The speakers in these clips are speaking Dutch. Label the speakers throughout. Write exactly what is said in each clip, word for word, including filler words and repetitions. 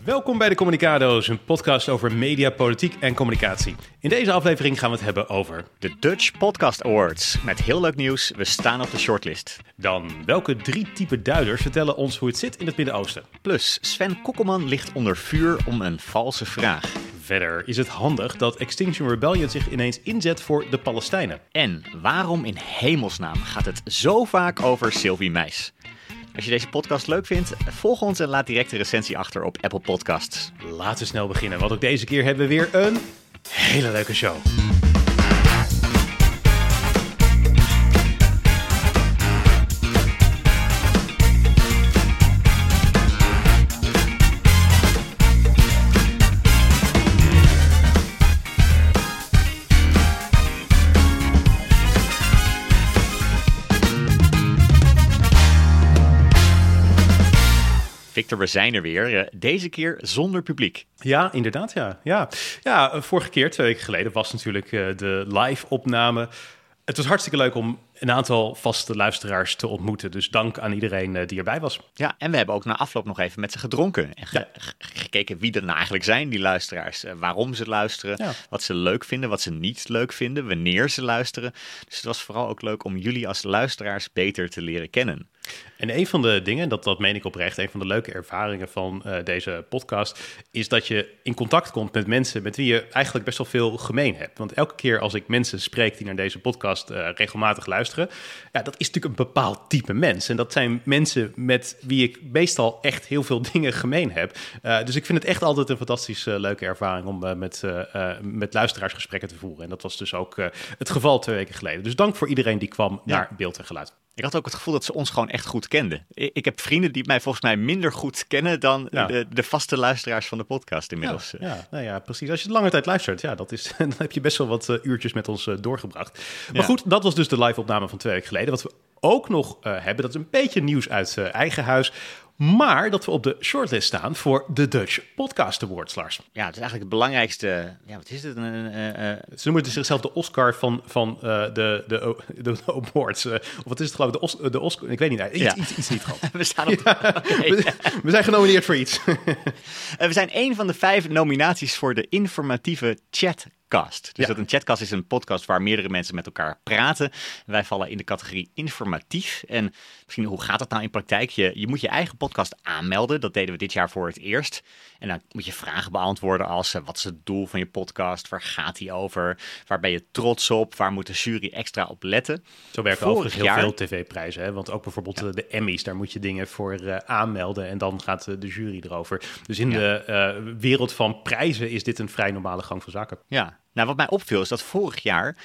Speaker 1: Welkom bij de Communicado's, een podcast over media, politiek en communicatie. In deze aflevering gaan we het hebben over
Speaker 2: de Dutch Podcast Awards. Met heel leuk nieuws, we staan op de shortlist.
Speaker 1: Dan welke drie type duiders vertellen ons hoe het zit in het Midden-Oosten.
Speaker 2: Plus, Sven Kokkelman ligt onder vuur om een valse vraag.
Speaker 1: Verder is het handig dat Extinction Rebellion zich ineens inzet voor de Palestijnen.
Speaker 2: En waarom in hemelsnaam gaat het zo vaak over Sylvie Meijs? Als je deze podcast leuk vindt, volg ons en laat direct een recensie achter op Apple Podcasts.
Speaker 1: Laten we snel beginnen, want ook deze keer hebben we weer een hele leuke show.
Speaker 2: Victor, we zijn er weer. Deze keer zonder publiek.
Speaker 1: Ja, inderdaad, ja. Ja, ja vorige keer, twee weken geleden, was natuurlijk uh, de live-opname. Het was hartstikke leuk om een aantal vaste luisteraars te ontmoeten. Dus dank aan iedereen uh, die erbij was.
Speaker 2: Ja, en we hebben ook na afloop nog even met ze gedronken. En ge- ja. gekeken wie er nou eigenlijk zijn, die luisteraars. Uh, waarom ze luisteren, ja. wat ze leuk vinden, wat ze niet leuk vinden, wanneer ze luisteren. Dus het was vooral ook leuk om jullie als luisteraars beter te leren kennen.
Speaker 1: En een van de dingen, dat, dat meen ik oprecht, een van de leuke ervaringen van uh, deze podcast, is dat je in contact komt met mensen met wie je eigenlijk best wel veel gemeen hebt. Want elke keer als ik mensen spreek die naar deze podcast uh, regelmatig luisteren, ja, dat is natuurlijk een bepaald type mens. En dat zijn mensen met wie ik meestal echt heel veel dingen gemeen heb. Uh, dus ik vind het echt altijd een fantastisch uh, leuke ervaring om uh, met, uh, uh, met luisteraarsgesprekken te voeren. En dat was dus ook uh, het geval twee weken geleden. Dus dank voor iedereen die kwam ja. naar Beeld en Geluid.
Speaker 2: Ik had ook het gevoel dat ze ons gewoon echt goed kenden. Ik heb vrienden die mij volgens mij minder goed kennen dan ja. de, de vaste luisteraars van de podcast inmiddels.
Speaker 1: Ja, ja, nou ja, precies. Als je lange tijd luistert, ja, dat is, dan heb je best wel wat uh, uurtjes met ons uh, doorgebracht. Maar ja. goed, dat was dus de live-opname van twee weken geleden. Wat we ook nog uh, hebben, dat is een beetje nieuws uit uh, eigen huis. Maar dat we op de shortlist staan voor de Dutch Podcast Awards, Lars.
Speaker 2: Ja, het is eigenlijk het belangrijkste. Ja, wat is het? Uh, uh,
Speaker 1: Ze noemen het zichzelf de Oscar van, van uh, de, de, de, de awards. Uh, of wat is het geloof ik? De, Os, de Oscar? Ik weet niet. Iets, ja. iets, iets niet gehad.
Speaker 2: We staan op.
Speaker 1: Ja, okay. we, we zijn genomineerd voor iets.
Speaker 2: uh, we zijn een van de vijf nominaties voor de informatieve chat. Cast. Dus ja. dat een chatcast is een podcast waar meerdere mensen met elkaar praten. Wij vallen in de categorie informatief. En misschien, hoe gaat dat nou in praktijk? Je, je moet je eigen podcast aanmelden. Dat deden we dit jaar voor het eerst. En dan moet je vragen beantwoorden als uh, wat is het doel van je podcast? Waar gaat die over? Waar ben je trots op? Waar moet de jury extra op letten?
Speaker 1: Zo werken Vorig overigens heel jaar... veel tv-prijzen. Hè? Want ook bijvoorbeeld ja. de Emmys, daar moet je dingen voor uh, aanmelden. En dan gaat uh, de jury erover. Dus in ja. de uh, wereld van prijzen is dit een vrij normale gang van zaken.
Speaker 2: Ja. Nou, wat mij opviel is dat vorig jaar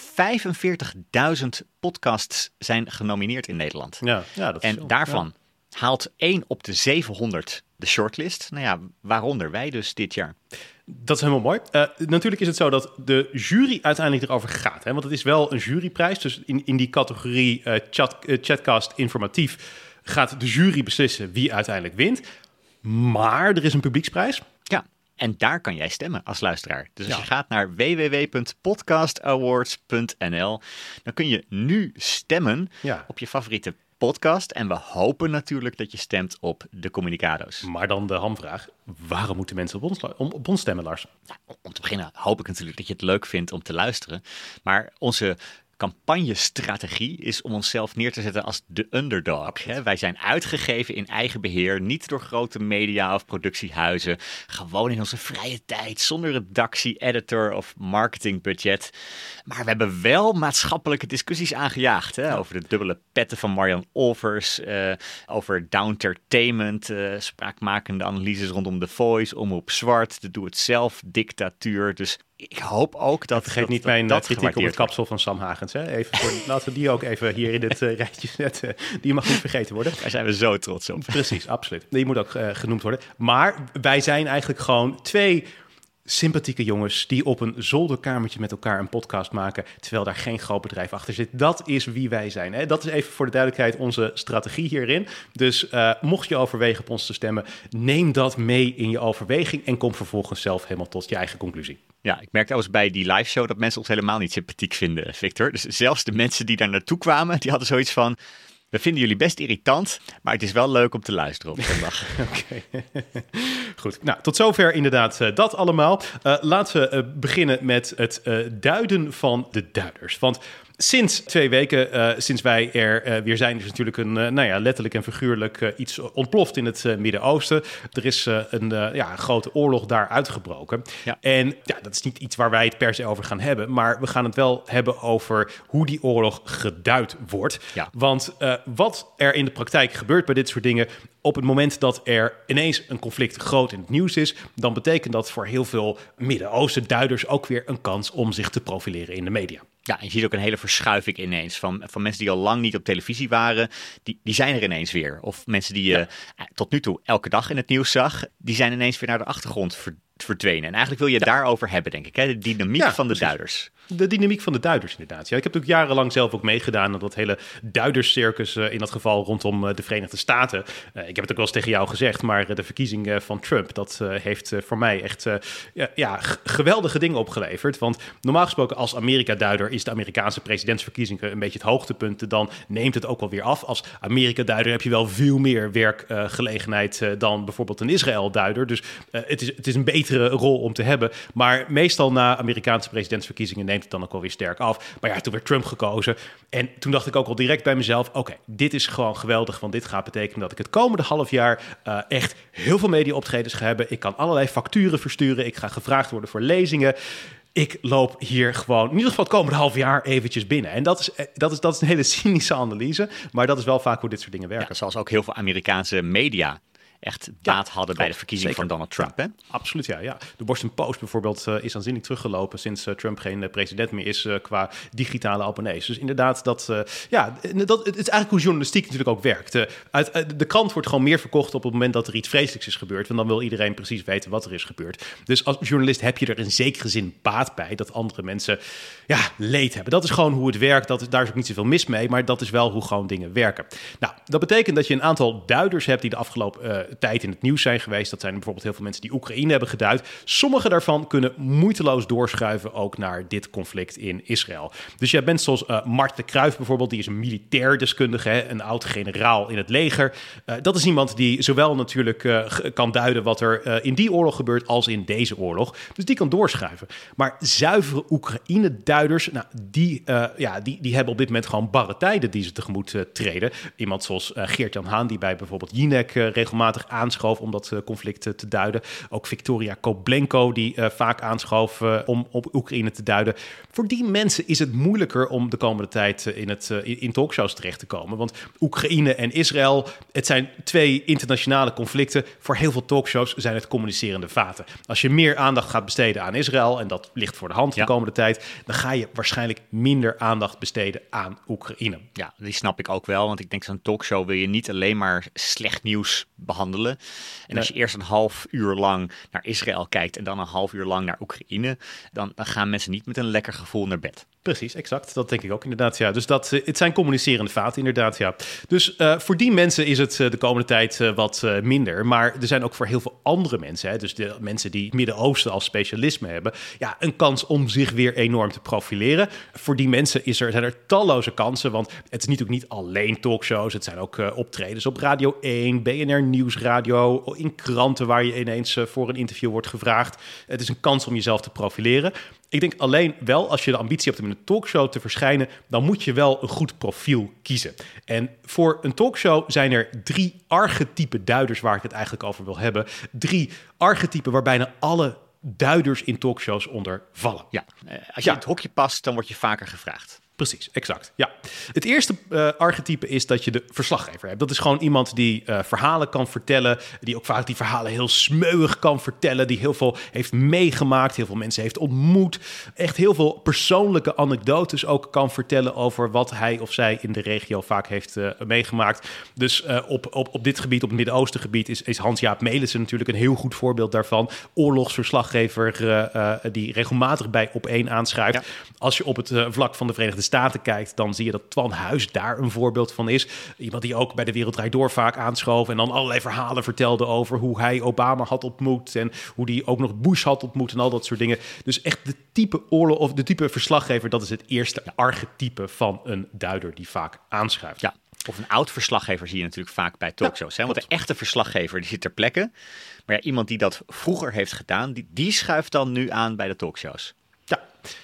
Speaker 2: vijfenveertigduizend podcasts zijn genomineerd in Nederland.
Speaker 1: Ja, ja, dat is
Speaker 2: en
Speaker 1: zo.
Speaker 2: daarvan
Speaker 1: ja.
Speaker 2: haalt één op de zevenhonderd de shortlist. Nou ja, waaronder wij dus dit jaar.
Speaker 1: Dat is helemaal mooi. Uh, natuurlijk is het zo dat de jury uiteindelijk erover gaat. Hè? Want het is wel een juryprijs. Dus in, in die categorie uh, chat, uh, chatcast informatief gaat de jury beslissen wie uiteindelijk wint. Maar er is een publieksprijs.
Speaker 2: Ja. En daar kan jij stemmen als luisteraar. Dus als ja. je gaat naar w w w punt podcast awards punt n l, dan kun je nu stemmen ja. op je favoriete podcast. En we hopen natuurlijk dat je stemt op de Communicado's.
Speaker 1: Maar dan de hamvraag, waarom moeten mensen op ons, op ons stemmen, Lars?
Speaker 2: Nou, om te beginnen hoop ik natuurlijk dat je het leuk vindt om te luisteren. Maar onze campagnestrategie is om onszelf neer te zetten als de underdog. Hè? Wij zijn uitgegeven in eigen beheer, niet door grote media of productiehuizen. Gewoon in onze vrije tijd, zonder redactie, editor of marketingbudget. Maar we hebben wel maatschappelijke discussies aangejaagd. Hè? Over de dubbele petten van Marjan Olvers, uh, over downtertainment, uh, spraakmakende analyses rondom The Voice, Omroep Zwart, de doe-het-zelf dictatuur. Dus ik hoop ook dat...
Speaker 1: Vergeet niet mijn dat kritiek op het kapsel van Sam Hagens. Hè? Even voor, laten we die ook even hier in dit uh, rijtje zetten. Die mag niet vergeten worden.
Speaker 2: Daar zijn we zo trots op.
Speaker 1: Precies, absoluut. Die moet ook uh, genoemd worden. Maar wij zijn eigenlijk gewoon twee sympathieke jongens die op een zolderkamertje met elkaar een podcast maken, terwijl daar geen groot bedrijf achter zit. Dat is wie wij zijn. Hè? Dat is even voor de duidelijkheid onze strategie hierin. Dus uh, mocht je overwegen op ons te stemmen, neem dat mee in je overweging en kom vervolgens zelf helemaal tot je eigen conclusie.
Speaker 2: Ja, ik merkte trouwens bij die live show dat mensen ons helemaal niet sympathiek vinden, Victor. Dus zelfs de mensen die daar naartoe kwamen, die hadden zoiets van: we vinden jullie best irritant, maar het is wel leuk om te luisteren op zondag.
Speaker 1: Oké. Goed, nou, tot zover inderdaad uh, dat allemaal. Uh, laten we uh, beginnen met het uh, duiden van de duiders. Want sinds twee weken, uh, sinds wij er uh, weer zijn, is natuurlijk een, uh, nou ja, letterlijk en figuurlijk uh, iets ontploft in het uh, Midden-Oosten. Er is uh, een uh, ja, grote oorlog daar uitgebroken. Ja. En ja, dat is niet iets waar wij het per se over gaan hebben, maar we gaan het wel hebben over hoe die oorlog geduid wordt. Ja. Want uh, wat er in de praktijk gebeurt bij dit soort dingen, op het moment dat er ineens een conflict groot in het nieuws is, dan betekent dat voor heel veel Midden-Oosten duiders ook weer een kans om zich te profileren in de media.
Speaker 2: Ja, je ziet ook een hele verschuiving ineens van, van mensen die al lang niet op televisie waren, die, die zijn er ineens weer. Of mensen die je ja. uh, tot nu toe elke dag in het nieuws zag, die zijn ineens weer naar de achtergrond ver, verdwenen. En eigenlijk wil je het ja. daarover hebben, denk ik, hè? De dynamiek ja, van de precies. duiders.
Speaker 1: De dynamiek van de duiders, inderdaad. Ja, ik heb natuurlijk jarenlang zelf ook meegedaan aan dat hele duiderscircus, uh, in dat geval rondom uh, de Verenigde Staten. Uh, ik heb het ook wel eens tegen jou gezegd, maar uh, de verkiezing uh, van Trump, dat uh, heeft uh, voor mij echt uh, ja, ja, g- geweldige dingen opgeleverd. Want normaal gesproken als Amerika-duider is de Amerikaanse presidentsverkiezingen een beetje het hoogtepunt. Dan neemt het ook wel weer af. Als Amerika-duider heb je wel veel meer werkgelegenheid uh, uh, dan bijvoorbeeld een Israël-duider. Dus uh, het, is, het is een betere rol om te hebben. Maar meestal na Amerikaanse presidentsverkiezingen neemt het dan ook wel weer sterk af. Maar ja, toen werd Trump gekozen. En toen dacht ik ook al direct bij mezelf, oké, okay, dit is gewoon geweldig, want dit gaat betekenen dat ik het komende half jaar uh, echt heel veel media-optredens ga hebben. Ik kan allerlei facturen versturen. Ik ga gevraagd worden voor lezingen. Ik loop hier gewoon, in ieder geval het komende half jaar, eventjes binnen. En dat is, dat is, dat is een hele cynische analyse, maar dat is wel vaak hoe dit soort dingen werken.
Speaker 2: Ja, zoals ook heel veel Amerikaanse media echt baat ja, hadden bij de verkiezing zeker. van Donald Trump. Ja, hè?
Speaker 1: Absoluut, ja, ja. De Boston Post bijvoorbeeld uh, is aanzienlijk teruggelopen sinds uh, Trump geen uh, president meer is uh, qua digitale abonnees. Dus inderdaad, dat, uh, ja, dat, het is eigenlijk hoe journalistiek natuurlijk ook werkt. Uh, uit, uh, de krant wordt gewoon meer verkocht op het moment dat er iets vreselijks is gebeurd, want dan wil iedereen precies weten wat er is gebeurd. Dus als journalist heb je er in zekere zin baat bij dat andere mensen ja, leed hebben. Dat is gewoon hoe het werkt. Dat is, daar is ook niet zoveel mis mee, maar dat is wel hoe gewoon dingen werken. Nou, dat betekent dat je een aantal duiders hebt die de afgelopen uh, tijd in het nieuws zijn geweest. Dat zijn bijvoorbeeld heel veel mensen die Oekraïne hebben geduid. Sommige daarvan kunnen moeiteloos doorschuiven ook naar dit conflict in Israël. Dus je bent zoals uh, Mart de Kruijf bijvoorbeeld, die is een militair deskundige, hè, een oud generaal in het leger. Uh, dat is iemand die zowel natuurlijk uh, kan duiden wat er uh, in die oorlog gebeurt als in deze oorlog. Dus die kan doorschuiven. Maar zuivere Oekraïne-duiders, nou, die, uh, ja, die, die hebben op dit moment gewoon barre tijden die ze tegemoet uh, treden. Iemand zoals uh, Geert-Jan Haan, die bij bijvoorbeeld Jinek uh, regelmatig aanschoof om dat uh, conflict uh, te duiden. Ook Victoria Koblenko, die uh, vaak aanschoof uh, om op Oekraïne te duiden. Voor die mensen is het moeilijker om de komende tijd uh, in, het, uh, in, in talkshows terecht te komen. Want Oekraïne en Israël, het zijn twee internationale conflicten. Voor heel veel talkshows zijn het communicerende vaten. Als je meer aandacht gaat besteden aan Israël, en dat ligt voor de hand ja. de komende tijd, dan ga je waarschijnlijk minder aandacht besteden aan Oekraïne.
Speaker 2: Ja, die snap ik ook wel, want ik denk zo'n talkshow wil je niet alleen maar slecht nieuws behandelen. En nee. als je eerst een half uur lang naar Israël kijkt en dan een half uur lang naar Oekraïne, dan, dan gaan mensen niet met een lekker gevoel naar bed.
Speaker 1: Precies, exact. Dat denk ik ook inderdaad, ja. Dus dat, het zijn communicerende vaten inderdaad, ja. Dus uh, voor die mensen is het uh, de komende tijd uh, wat uh, minder. Maar er zijn ook voor heel veel andere mensen, hè, dus de mensen die het Midden-Oosten als specialisme hebben, ja, een kans om zich weer enorm te profileren. Voor die mensen is er, zijn er talloze kansen, want het is natuurlijk niet alleen talkshows. Het zijn ook uh, optredens op Radio één, B N R Nieuwsradio, in kranten waar je ineens uh, voor een interview wordt gevraagd. Het is een kans om jezelf te profileren. Ik denk alleen wel, als je de ambitie hebt om in een talkshow te verschijnen, dan moet je wel een goed profiel kiezen. En voor een talkshow zijn er drie archetype duiders waar ik het eigenlijk over wil hebben. Drie archetypen waar bijna alle duiders in talkshows onder vallen.
Speaker 2: Ja, als je ja. in het hokje past, dan word je vaker gevraagd.
Speaker 1: Precies, exact. Ja. Het eerste uh, archetype is dat je de verslaggever hebt. Dat is gewoon iemand die uh, verhalen kan vertellen, die ook vaak die verhalen heel smeuig kan vertellen, die heel veel heeft meegemaakt, heel veel mensen heeft ontmoet, echt heel veel persoonlijke anekdotes ook kan vertellen over wat hij of zij in de regio vaak heeft uh, meegemaakt. Dus uh, op, op, op dit gebied, op het Midden-Oosten gebied, is, is Hans-Jaap Melissen natuurlijk een heel goed voorbeeld daarvan. Oorlogsverslaggever uh, uh, die regelmatig bij Op één aanschuift. Ja. Als je op het uh, vlak van de Verenigde Staten kijkt, dan zie je dat Twan Huis daar een voorbeeld van is. Iemand die ook bij De Wereld Draait Door vaak aanschoof en dan allerlei verhalen vertelde over hoe hij Obama had ontmoet en hoe hij ook nog Bush had ontmoet en al dat soort dingen. Dus echt de type oorlog of de type verslaggever, dat is het eerste archetype van een duider die vaak aanschuift.
Speaker 2: Ja. Of een oud verslaggever zie je natuurlijk vaak bij talkshows. Ja, hè? Want de echte verslaggever die zit ter plekke. Maar ja, iemand die dat vroeger heeft gedaan, die, die schuift dan nu aan bij de talkshows.
Speaker 1: Ja.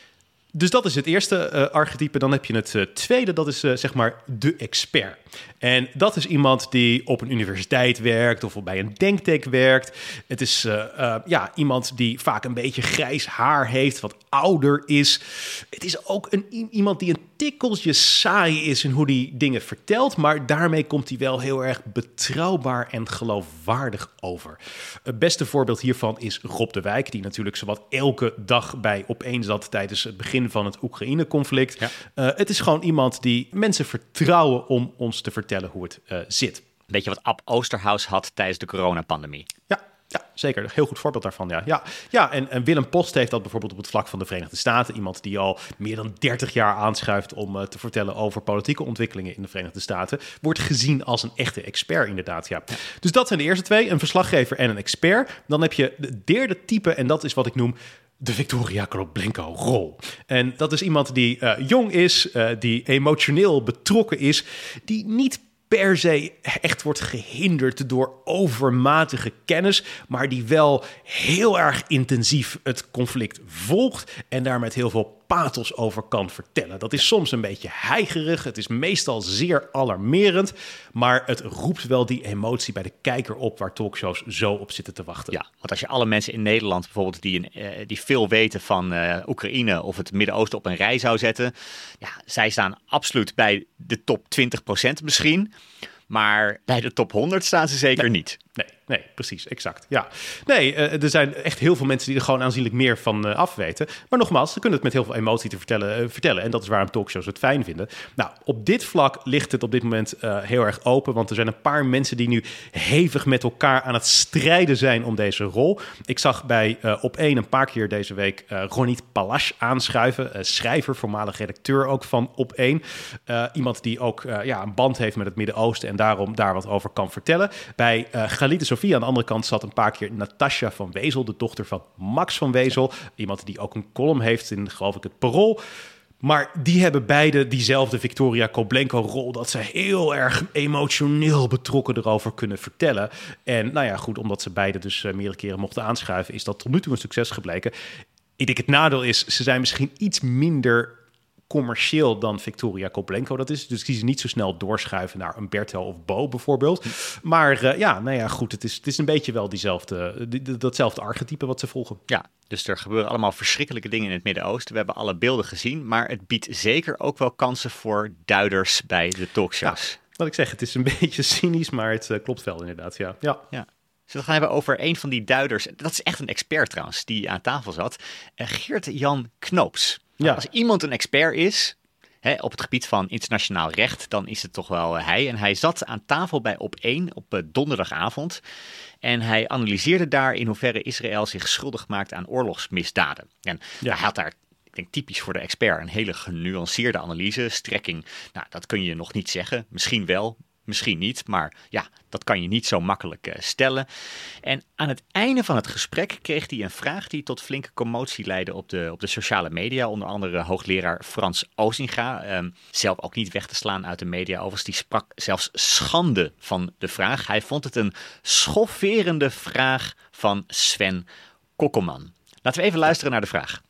Speaker 1: Dus dat is het eerste uh, archetype. Dan heb je het uh, tweede, dat is uh, zeg maar de expert. En dat is iemand die op een universiteit werkt of bij een denktank werkt. Het is uh, uh, ja, iemand die vaak een beetje grijs haar heeft, wat ouder is. Het is ook een, iemand die een tikkeltje saai is in hoe hij dingen vertelt, maar daarmee komt hij wel heel erg betrouwbaar en geloofwaardig over. Het beste voorbeeld hiervan is Rob de Wijk, die natuurlijk zowat elke dag bij Opeen zat tijdens het begin van het Oekraïne-conflict. Ja. Uh, het is gewoon iemand die mensen vertrouwen om ons te vertellen hoe het uh, zit.
Speaker 2: Weet je wat Ab Oosterhuis had tijdens de coronapandemie?
Speaker 1: Ja. Ja, zeker. Een heel goed voorbeeld daarvan, ja. Ja, ja en, en Willem Post heeft dat bijvoorbeeld op het vlak van de Verenigde Staten. Iemand die al meer dan dertig jaar aanschuift om uh, te vertellen over politieke ontwikkelingen in de Verenigde Staten. Wordt gezien als een echte expert, inderdaad, ja. ja. Dus dat zijn de eerste twee, een verslaggever en een expert. Dan heb je de derde type en dat is wat ik noem de Victoria Kroplenko-rol. En dat is iemand die uh, jong is, uh, die emotioneel betrokken is, die niet per se echt wordt gehinderd door overmatige kennis, maar die wel heel erg intensief het conflict volgt en daar met heel veel pathos over kan vertellen. Dat is soms een beetje heigerig, het is meestal zeer alarmerend, maar het roept wel die emotie bij de kijker op waar talkshows zo op zitten te wachten.
Speaker 2: Ja, want als je alle mensen in Nederland bijvoorbeeld die, uh, die veel weten van uh, Oekraïne of het Midden-Oosten op een rij zou zetten, ja, zij staan absoluut bij de top twintig procent misschien, maar bij de top honderd staan ze zeker
Speaker 1: nee.
Speaker 2: niet.
Speaker 1: Nee, nee, precies, exact. Ja. Nee, uh, er zijn echt heel veel mensen die er gewoon aanzienlijk meer van uh, afweten. Maar nogmaals, ze kunnen het met heel veel emotie te vertellen, uh, vertellen. En dat is waarom talkshows het fijn vinden. Nou, op dit vlak ligt het op dit moment uh, heel erg open. Want er zijn een paar mensen die nu hevig met elkaar aan het strijden zijn om deze rol. Ik zag bij uh, Opeen een paar keer deze week uh, Ronit Palash aanschuiven. Uh, schrijver, voormalig redacteur ook van Opeen. Uh, iemand die ook uh, ja, een band heeft met het Midden-Oosten en daarom daar wat over kan vertellen. Bij uh, Galite Sofia aan de andere kant zat een paar keer Natasja van Wezel, de dochter van Max van Wezel. Iemand die ook een column heeft in, geloof ik, het Parool. Maar die hebben beide diezelfde Victoria Kroplenko-rol, dat ze heel erg emotioneel betrokken erover kunnen vertellen. En nou ja, goed, omdat ze beide dus uh, meerdere keren mochten aanschuiven, is dat tot nu toe een succes gebleken. Ik denk het nadeel is, ze zijn misschien iets minder commercieel dan Victoria Kroplenko dat is. Dus die ze niet zo snel doorschuiven naar een Bertel of Bo bijvoorbeeld. Maar uh, ja, nou ja, goed, het is, het is een beetje wel diezelfde, die, datzelfde archetype wat ze volgen.
Speaker 2: Ja, dus er gebeuren allemaal verschrikkelijke dingen in het Midden-Oosten. We hebben alle beelden gezien, maar het biedt zeker ook wel kansen voor duiders bij de talkshows.
Speaker 1: Ja, wat ik zeg, het is een beetje cynisch, maar het uh, klopt wel inderdaad, ja. Ja.
Speaker 2: ja. Dus we gaan hebben over een van die duiders. Dat is echt een expert trouwens, die aan tafel zat. Uh, Geert-Jan Knoops. Ja. Als iemand een expert is, hè, op het gebied van internationaal recht, dan is het toch wel hij. En hij zat aan tafel bij Opeen op uh, donderdagavond. En hij analyseerde daar in hoeverre Israël zich schuldig maakt aan oorlogsmisdaden. En ja. hij had daar, ik denk typisch voor de expert, een hele genuanceerde analyse. Strekking, nou, dat kun je nog niet zeggen. Misschien wel, misschien niet. Maar ja, dat kan je niet zo makkelijk uh, stellen. En aan het einde van het gesprek kreeg hij een vraag die tot flinke commotie leidde op de, op de sociale media. Onder andere hoogleraar Frans Ozinga. Um, zelf ook niet weg te slaan uit de media. Overigens, die sprak zelfs schande van de vraag. Hij vond het een schofferende vraag van Sven Kokkelman. Laten we even luisteren naar de vraag.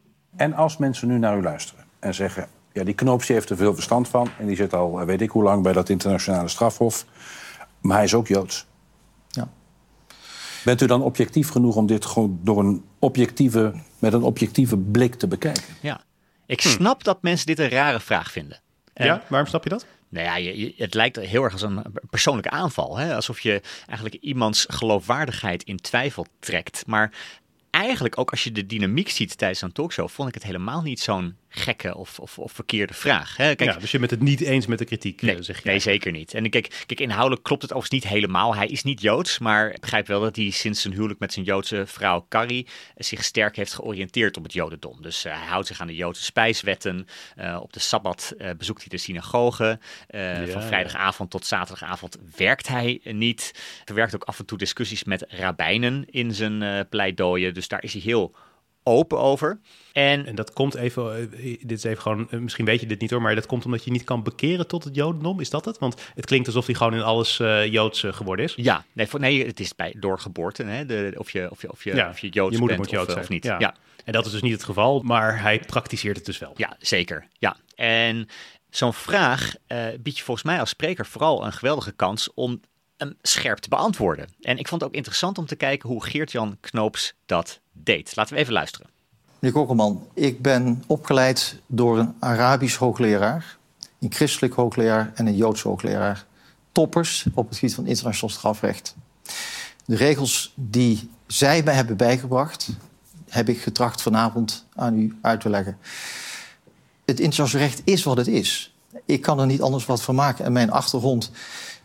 Speaker 3: En als mensen nu naar u luisteren en zeggen, ja, die Knoops heeft er veel verstand van en die zit al weet ik hoe lang bij dat internationale strafhof, maar hij is ook Joods. Ja. Bent u dan objectief genoeg om dit gewoon door een objectieve, met een objectieve blik te bekijken?
Speaker 2: Ja, ik snap hm. dat mensen dit een rare vraag vinden.
Speaker 1: Ja, en waarom snap je dat?
Speaker 2: Nou ja, je, je, het lijkt heel erg als een persoonlijke aanval. Hè? Alsof je eigenlijk iemands geloofwaardigheid in twijfel trekt. Maar eigenlijk ook als je de dynamiek ziet tijdens een talkshow, vond ik het helemaal niet zo'n gekke of, of, of verkeerde vraag. Hè? Kijk,
Speaker 1: ja, dus je bent het niet eens met de kritiek,
Speaker 2: nee,
Speaker 1: zeg je.
Speaker 2: Nee, zeker niet. En kijk, kijk, inhoudelijk klopt het overigens niet helemaal. Hij is niet Joods, maar ik begrijp wel dat hij sinds zijn huwelijk met zijn Joodse vrouw Carrie zich sterk heeft georiënteerd op het Jodendom. Dus uh, hij houdt zich aan de Joodse spijswetten. Uh, op de Sabbat uh, bezoekt hij de synagoge. Uh, ja, van vrijdagavond ja. tot zaterdagavond werkt hij niet. Hij verwerkt ook af en toe discussies met rabbijnen in zijn uh, pleidooien. Dus daar is hij heel open over. En,
Speaker 1: en dat komt even, dit is even gewoon, misschien weet je dit niet hoor, maar dat komt omdat je niet kan bekeren tot het jodendom, is dat het? Want het klinkt alsof hij gewoon in alles uh, Joods uh, geworden is.
Speaker 2: Ja, nee, voor, nee, het is bij door geboorte, hè, de, of, je, of, je, of, je,
Speaker 1: ja,
Speaker 2: of je Joods
Speaker 1: je moeder
Speaker 2: bent
Speaker 1: moet Joods
Speaker 2: of,
Speaker 1: zijn.
Speaker 2: of niet.
Speaker 1: Ja.
Speaker 2: Ja.
Speaker 1: En dat is dus niet het geval, maar hij praktiseert het dus wel.
Speaker 2: Ja, zeker. Ja. En zo'n vraag uh, biedt je volgens mij als spreker vooral een geweldige kans om hem scherp te beantwoorden. En ik vond het ook interessant om te kijken hoe Geert-Jan Knoops dat deed. Laten we even luisteren.
Speaker 4: Meneer Kokkelman, ik ben opgeleid door een Arabisch hoogleraar, een christelijk hoogleraar en een Joods hoogleraar. Toppers op het gebied van internationaal strafrecht. De regels die zij mij hebben bijgebracht, heb ik getracht vanavond aan u uit te leggen. Het internationaal recht is wat het is. Ik kan er niet anders wat van maken. En mijn achtergrond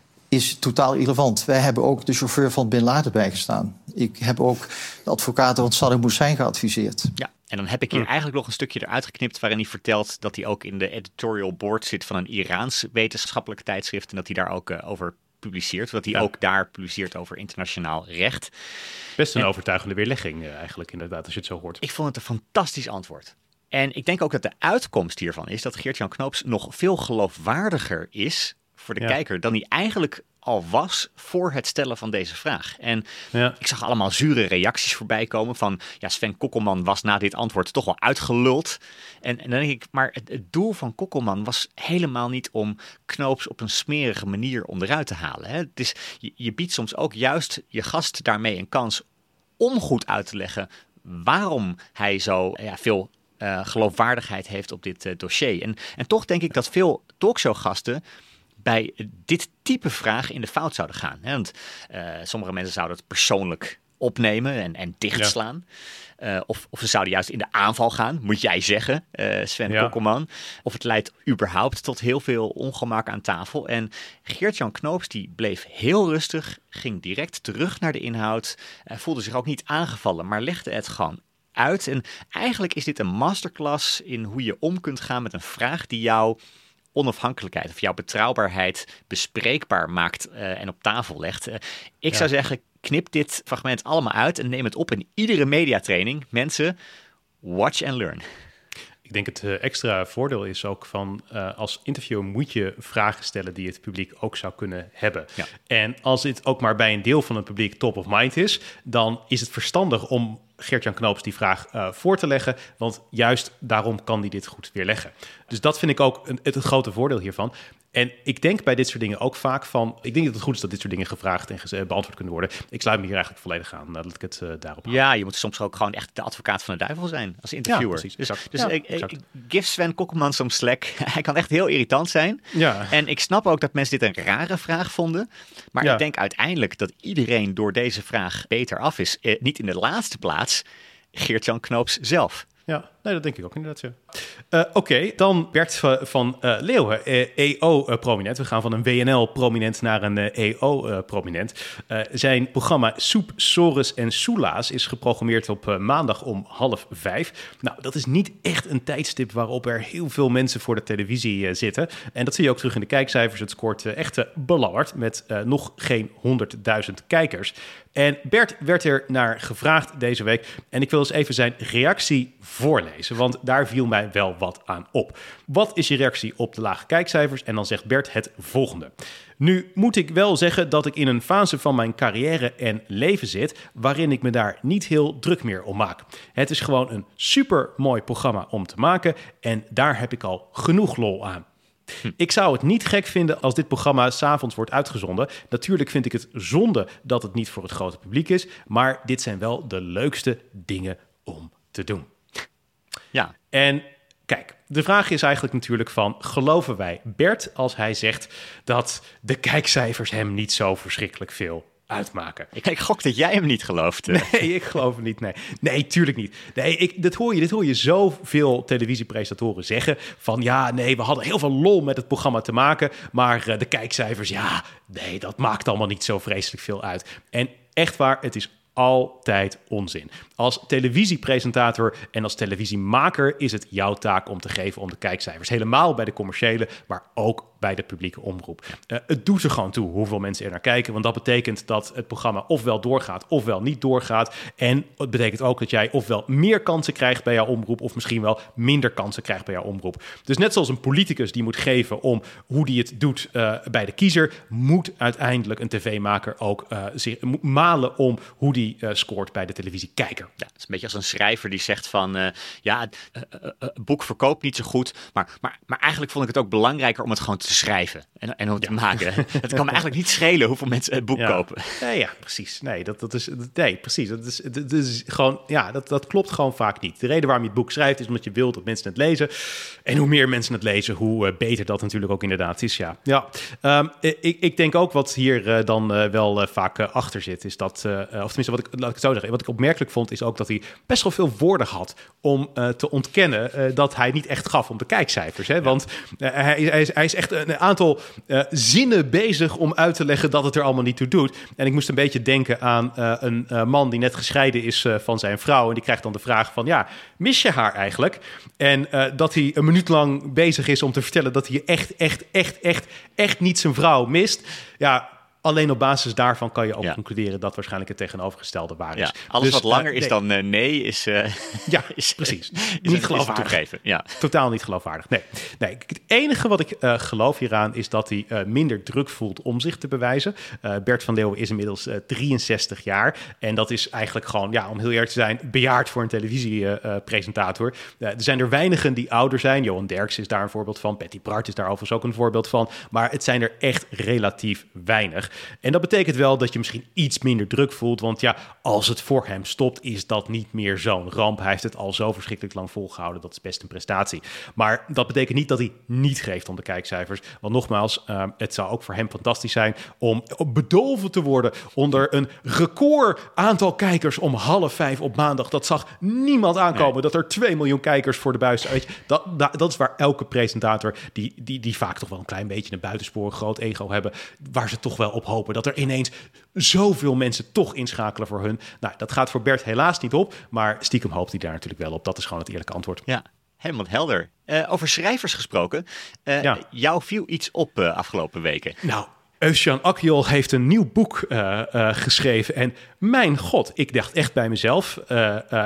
Speaker 4: is totaal irrelevant. Wij hebben ook de chauffeur van Bin Laden bijgestaan. Ik heb ook de advocaten van Saddam Hussein geadviseerd.
Speaker 2: Ja, en dan heb ik hier hm. eigenlijk nog een stukje eruit geknipt waarin hij vertelt dat hij ook in de editorial board zit van een Iraans wetenschappelijk tijdschrift en dat hij daar ook uh, over publiceert. Dat hij ja. ook daar publiceert over internationaal recht.
Speaker 1: Best een
Speaker 2: en,
Speaker 1: overtuigende weerlegging uh, eigenlijk inderdaad, als je het zo hoort.
Speaker 2: Ik vond het een fantastisch antwoord. En ik denk ook dat de uitkomst hiervan is dat Geert-Jan Knoops nog veel geloofwaardiger is voor de ja. kijker dan hij eigenlijk al was voor het stellen van deze vraag. En ja. ik zag allemaal zure reacties voorbij komen van ja, Sven Kokkelman was na dit antwoord toch wel uitgeluld. En, en dan denk ik, maar het, het doel van Kokkelman was helemaal niet om Knoops op een smerige manier onderuit te halen. Hè. Het is, je, je biedt soms ook juist je gast daarmee een kans om goed uit te leggen waarom hij zo ja, veel uh, geloofwaardigheid heeft op dit uh, dossier. En, en toch denk ik dat veel talkshowgasten bij dit type vraag in de fout zouden gaan. Hè? Want uh, sommige mensen zouden het persoonlijk opnemen en, en dichtslaan. Ja. Uh, of, of ze zouden juist in de aanval gaan, moet jij zeggen, uh, Sven ja. Kokkelman. Of het leidt überhaupt tot heel veel ongemak aan tafel. En Geert-Jan Knoops die bleef heel rustig, ging direct terug naar de inhoud. Uh, voelde zich ook niet aangevallen, maar legde het gewoon uit. En eigenlijk is dit een masterclass in hoe je om kunt gaan met een vraag die jou onafhankelijkheid of jouw betrouwbaarheid bespreekbaar maakt uh, en op tafel legt. Uh, ik ja. zou zeggen, knip dit fragment allemaal uit en neem het op in iedere mediatraining. Mensen, watch and learn.
Speaker 1: Ik denk het uh, extra voordeel is ook van uh, als interviewer moet je vragen stellen die het publiek ook zou kunnen hebben. Ja. En als dit ook maar bij een deel van het publiek top of mind is, dan is het verstandig om Geert-Jan Knoops die vraag uh, voor te leggen, want juist daarom kan hij dit goed weerleggen. Dus dat vind ik ook een, het, het grote voordeel hiervan. En ik denk bij dit soort dingen ook vaak van, ik denk dat het goed is dat dit soort dingen gevraagd en ge- beantwoord kunnen worden. Ik sluit me hier eigenlijk volledig aan, dat ik het uh, daarop hou.
Speaker 2: Ja, je moet soms ook gewoon echt de advocaat van de duivel zijn als interviewer. Ja, precies. Dus, exact. dus ja, ik, exact. ik give Sven Kokkelman some slack. Hij kan echt heel irritant zijn. Ja. En ik snap ook dat mensen dit een rare vraag vonden. Maar ja. ik denk uiteindelijk dat iedereen door deze vraag beter af is. Eh, niet in de laatste plaats Geert-Jan Knoops zelf.
Speaker 1: Ja, nee, dat denk ik ook inderdaad. Ja. Uh, Oké, okay, dan Bert van uh, Leeuwen, uh, E O-prominent. Uh, We gaan van een W N L-prominent naar een uh, E O-prominent. Uh, zijn programma Soep, Sores en Soelaas is geprogrammeerd op uh, maandag om half vijf. Nou, dat is niet echt een tijdstip waarop er heel veel mensen voor de televisie uh, zitten. En dat zie je ook terug in de kijkcijfers. Het scoort uh, echt uh, belabberd met uh, nog geen honderdduizend kijkers. En Bert werd er naar gevraagd deze week. En ik wil eens even zijn reactie voorlezen, want daar viel mij wel wat aan op. Wat is je reactie op de lage kijkcijfers? En dan zegt Bert het volgende. Nu moet ik wel zeggen dat ik in een fase van mijn carrière en leven zit waarin ik me daar niet heel druk meer om maak. Het is gewoon een super mooi programma om te maken en daar heb ik al genoeg lol aan. Hm. Ik zou het niet gek vinden als dit programma 's avonds wordt uitgezonden. Natuurlijk vind ik het zonde dat het niet voor het grote publiek is, maar dit zijn wel de leukste dingen om te doen. Ja. En kijk, de vraag is eigenlijk natuurlijk van, geloven wij Bert als hij zegt dat de kijkcijfers hem niet zo verschrikkelijk veel uitmaken?
Speaker 2: Ik, ik gok dat jij hem niet gelooft.
Speaker 1: Nee, ik geloof hem niet. Nee, nee, tuurlijk niet. Nee, ik, dit, hoor je, dit hoor je zoveel televisiepresentatoren zeggen van ja, nee, we hadden heel veel lol met het programma te maken, maar uh, de kijkcijfers, ja, nee, dat maakt allemaal niet zo vreselijk veel uit. En echt waar, het is altijd onzin. Als televisiepresentator en als televisiemaker is het jouw taak om te geven om de kijkcijfers. Helemaal bij de commerciële, maar ook bij de publieke omroep. Uh, het doet er gewoon toe hoeveel mensen er naar kijken, want dat betekent dat het programma ofwel doorgaat ofwel niet doorgaat. En het betekent ook dat jij ofwel meer kansen krijgt bij jouw omroep of misschien wel minder kansen krijgt bij jouw omroep. Dus net zoals een politicus die moet geven om hoe die het doet uh, bij de kiezer, moet uiteindelijk een tv-maker ook uh, zich malen om hoe die uh, scoort bij de televisiekijker.
Speaker 2: Ja, het is een beetje als een schrijver die zegt van uh, ja, het uh, uh, uh, boek verkoopt niet zo goed, maar, maar, maar eigenlijk vond ik het ook belangrijker om het gewoon te schrijven en, en om het ja. te maken. Het kan me eigenlijk niet schelen hoeveel mensen het boek
Speaker 1: ja.
Speaker 2: kopen.
Speaker 1: Nee, ja, precies. Nee, dat, dat is, nee, precies. Dat is, dat is gewoon, ja, dat, dat klopt gewoon vaak niet. De reden waarom je het boek schrijft is omdat je wilt dat mensen het lezen. En hoe meer mensen het lezen, hoe uh, beter dat natuurlijk ook inderdaad is. Ja, ja. Um, ik, ik denk ook wat hier uh, dan uh, wel uh, vaak uh, achter zit, is dat, uh, of tenminste, wat ik, laat ik het zo zeggen, wat ik opmerkelijk vond, is ook dat hij best wel veel woorden had om uh, te ontkennen uh, dat hij niet echt gaf om de kijkcijfers. Hè? Ja. Want uh, hij, hij, is, hij is echt een aantal uh, zinnen bezig om uit te leggen dat het er allemaal niet toe doet. En ik moest een beetje denken aan uh, een uh, man die net gescheiden is uh, van zijn vrouw. En die krijgt dan de vraag van, ja, mis je haar eigenlijk? En uh, dat hij een minuut lang bezig is om te vertellen dat hij echt, echt, echt, echt, echt niet zijn vrouw mist. Ja, alleen op basis daarvan kan je ook ja. concluderen dat waarschijnlijk het tegenovergestelde waar is.
Speaker 2: Ja, alles dus, wat langer uh, is nee. dan uh, nee is... Uh,
Speaker 1: ja,
Speaker 2: is,
Speaker 1: precies.
Speaker 2: Is
Speaker 1: niet geloofwaardig.
Speaker 2: Toegeven. Ja.
Speaker 1: Totaal niet geloofwaardig. Nee. nee, het enige wat ik uh, geloof hieraan is dat hij uh, minder druk voelt om zich te bewijzen. Uh, Bert van Leeuwen is inmiddels uh, drieënzestig jaar. En dat is eigenlijk gewoon, ja, om heel eerlijk te zijn, bejaard voor een televisiepresentator. Uh, uh, er zijn er weinigen die ouder zijn. Johan Derksen is daar een voorbeeld van. Patty Bart is daar overigens ook een voorbeeld van. Maar het zijn er echt relatief weinig. En dat betekent wel dat je misschien iets minder druk voelt. Want ja, als het voor hem stopt, is dat niet meer zo'n ramp. Hij heeft het al zo verschrikkelijk lang volgehouden. Dat is best een prestatie. Maar dat betekent niet dat hij niet geeft om de kijkcijfers. Want nogmaals, uh, het zou ook voor hem fantastisch zijn om bedolven te worden onder een record aantal kijkers om half vijf op maandag. Dat zag niemand aankomen. Nee. Dat er twee miljoen kijkers voor de buis. Weet je, dat, dat, dat is waar elke presentator, die, die, die vaak toch wel een klein beetje een buitensporig groot ego hebben, waar ze toch wel op hopen dat er ineens zoveel mensen toch inschakelen voor hun. Nou, dat gaat voor Bert helaas niet op, maar stiekem hoopt hij daar natuurlijk wel op. Dat is gewoon het eerlijke antwoord.
Speaker 2: Ja, helemaal helder. Uh, over schrijvers gesproken. Uh, ja. Jou viel iets op uh, afgelopen weken.
Speaker 1: Nou, Özcan Akyol heeft een nieuw boek uh, uh, geschreven. En mijn god, ik dacht echt bij mezelf, Uh, uh,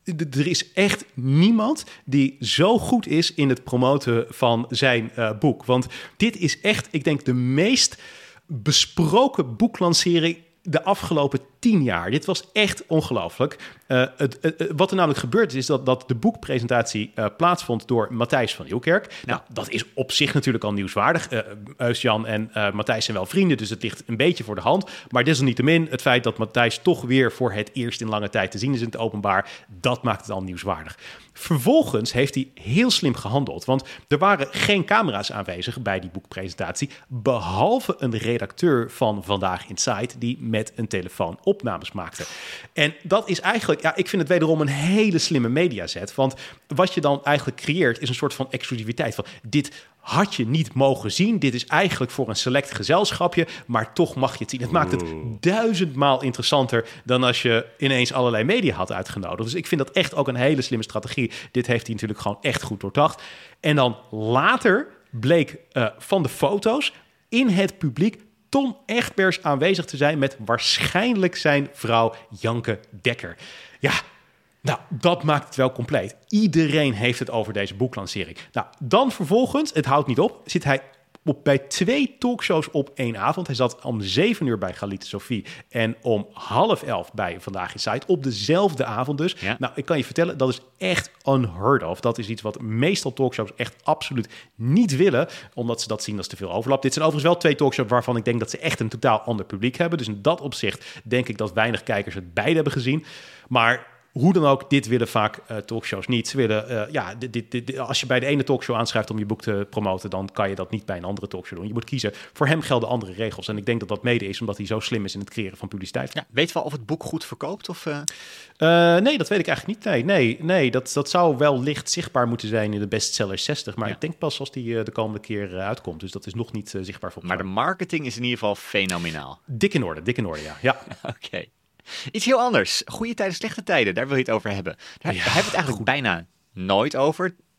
Speaker 1: er is echt niemand die zo goed is in het promoten van zijn uh, boek. Want dit is echt, ik denk, de meest besproken boeklancering de afgelopen tien jaar. Dit was echt ongelooflijk. Uh, het, het, wat er namelijk gebeurd is, is dat, dat de boekpresentatie uh, plaatsvond door Matthijs van Nieuwkerk. Nou, dat is op zich natuurlijk al nieuwswaardig. Uh, Özcan en uh, Matthijs zijn wel vrienden, dus het ligt een beetje voor de hand. Maar desalniettemin, het feit dat Matthijs toch weer voor het eerst in lange tijd te zien is in het openbaar, dat maakt het al nieuwswaardig. Vervolgens heeft hij heel slim gehandeld, want er waren geen camera's aanwezig bij die boekpresentatie, behalve een redacteur van Vandaag Inside die met een telefoon opnames maakte. En dat is eigenlijk, ja, ik vind het wederom een hele slimme mediazet, want wat je dan eigenlijk creëert is een soort van exclusiviteit van dit had je niet mogen zien. Dit is eigenlijk voor een select gezelschapje, maar toch mag je het zien. Het maakt het duizendmaal interessanter dan als je ineens allerlei media had uitgenodigd. Dus ik vind dat echt ook een hele slimme strategie. Dit heeft hij natuurlijk gewoon echt goed doordacht. En dan later bleek uh, van de foto's in het publiek Ton Egbers aanwezig te zijn met waarschijnlijk zijn vrouw Janke Dekker. Ja, nou, dat maakt het wel compleet. Iedereen heeft het over deze boeklancering. Nou, dan vervolgens, het houdt niet op, zit hij op bij twee talkshows op één avond. Hij zat om zeven uur bij Galit Sophie en om half elf bij Vandaag Inside. Op dezelfde avond dus. Ja. Nou, ik kan je vertellen, dat is echt unheard of. Dat is iets wat meestal talkshows echt absoluut niet willen, omdat ze dat zien als te veel overlap. Dit zijn overigens wel twee talkshows waarvan ik denk dat ze echt een totaal ander publiek hebben. Dus in dat opzicht denk ik dat weinig kijkers het beide hebben gezien. Maar hoe dan ook, dit willen vaak uh, talkshows niet. Ze willen, uh, ja, dit, dit, dit, als je bij de ene talkshow aanschrijft om je boek te promoten, dan kan je dat niet bij een andere talkshow doen. Je moet kiezen. Voor hem gelden andere regels. En ik denk dat dat mede is omdat hij zo slim is in het creëren van publiciteit.
Speaker 2: Ja, weet je wel of het boek goed verkoopt? Of, uh...
Speaker 1: Uh, nee, dat weet ik eigenlijk niet. Nee, nee, nee dat, dat zou wel licht zichtbaar moeten zijn in de bestseller zestig. Maar ja. ik denk pas als die uh, de komende keer uh, uitkomt. Dus dat is nog niet uh, zichtbaar voor.
Speaker 2: Maar de marketing is in ieder geval fenomenaal.
Speaker 1: Dik in orde, dik in orde, ja. ja.
Speaker 2: Oké. Okay. Iets heel anders. Goede tijden, slechte tijden. Daar wil je het over hebben. Daar, ja, daar hebben we het eigenlijk goed. bijna nooit over.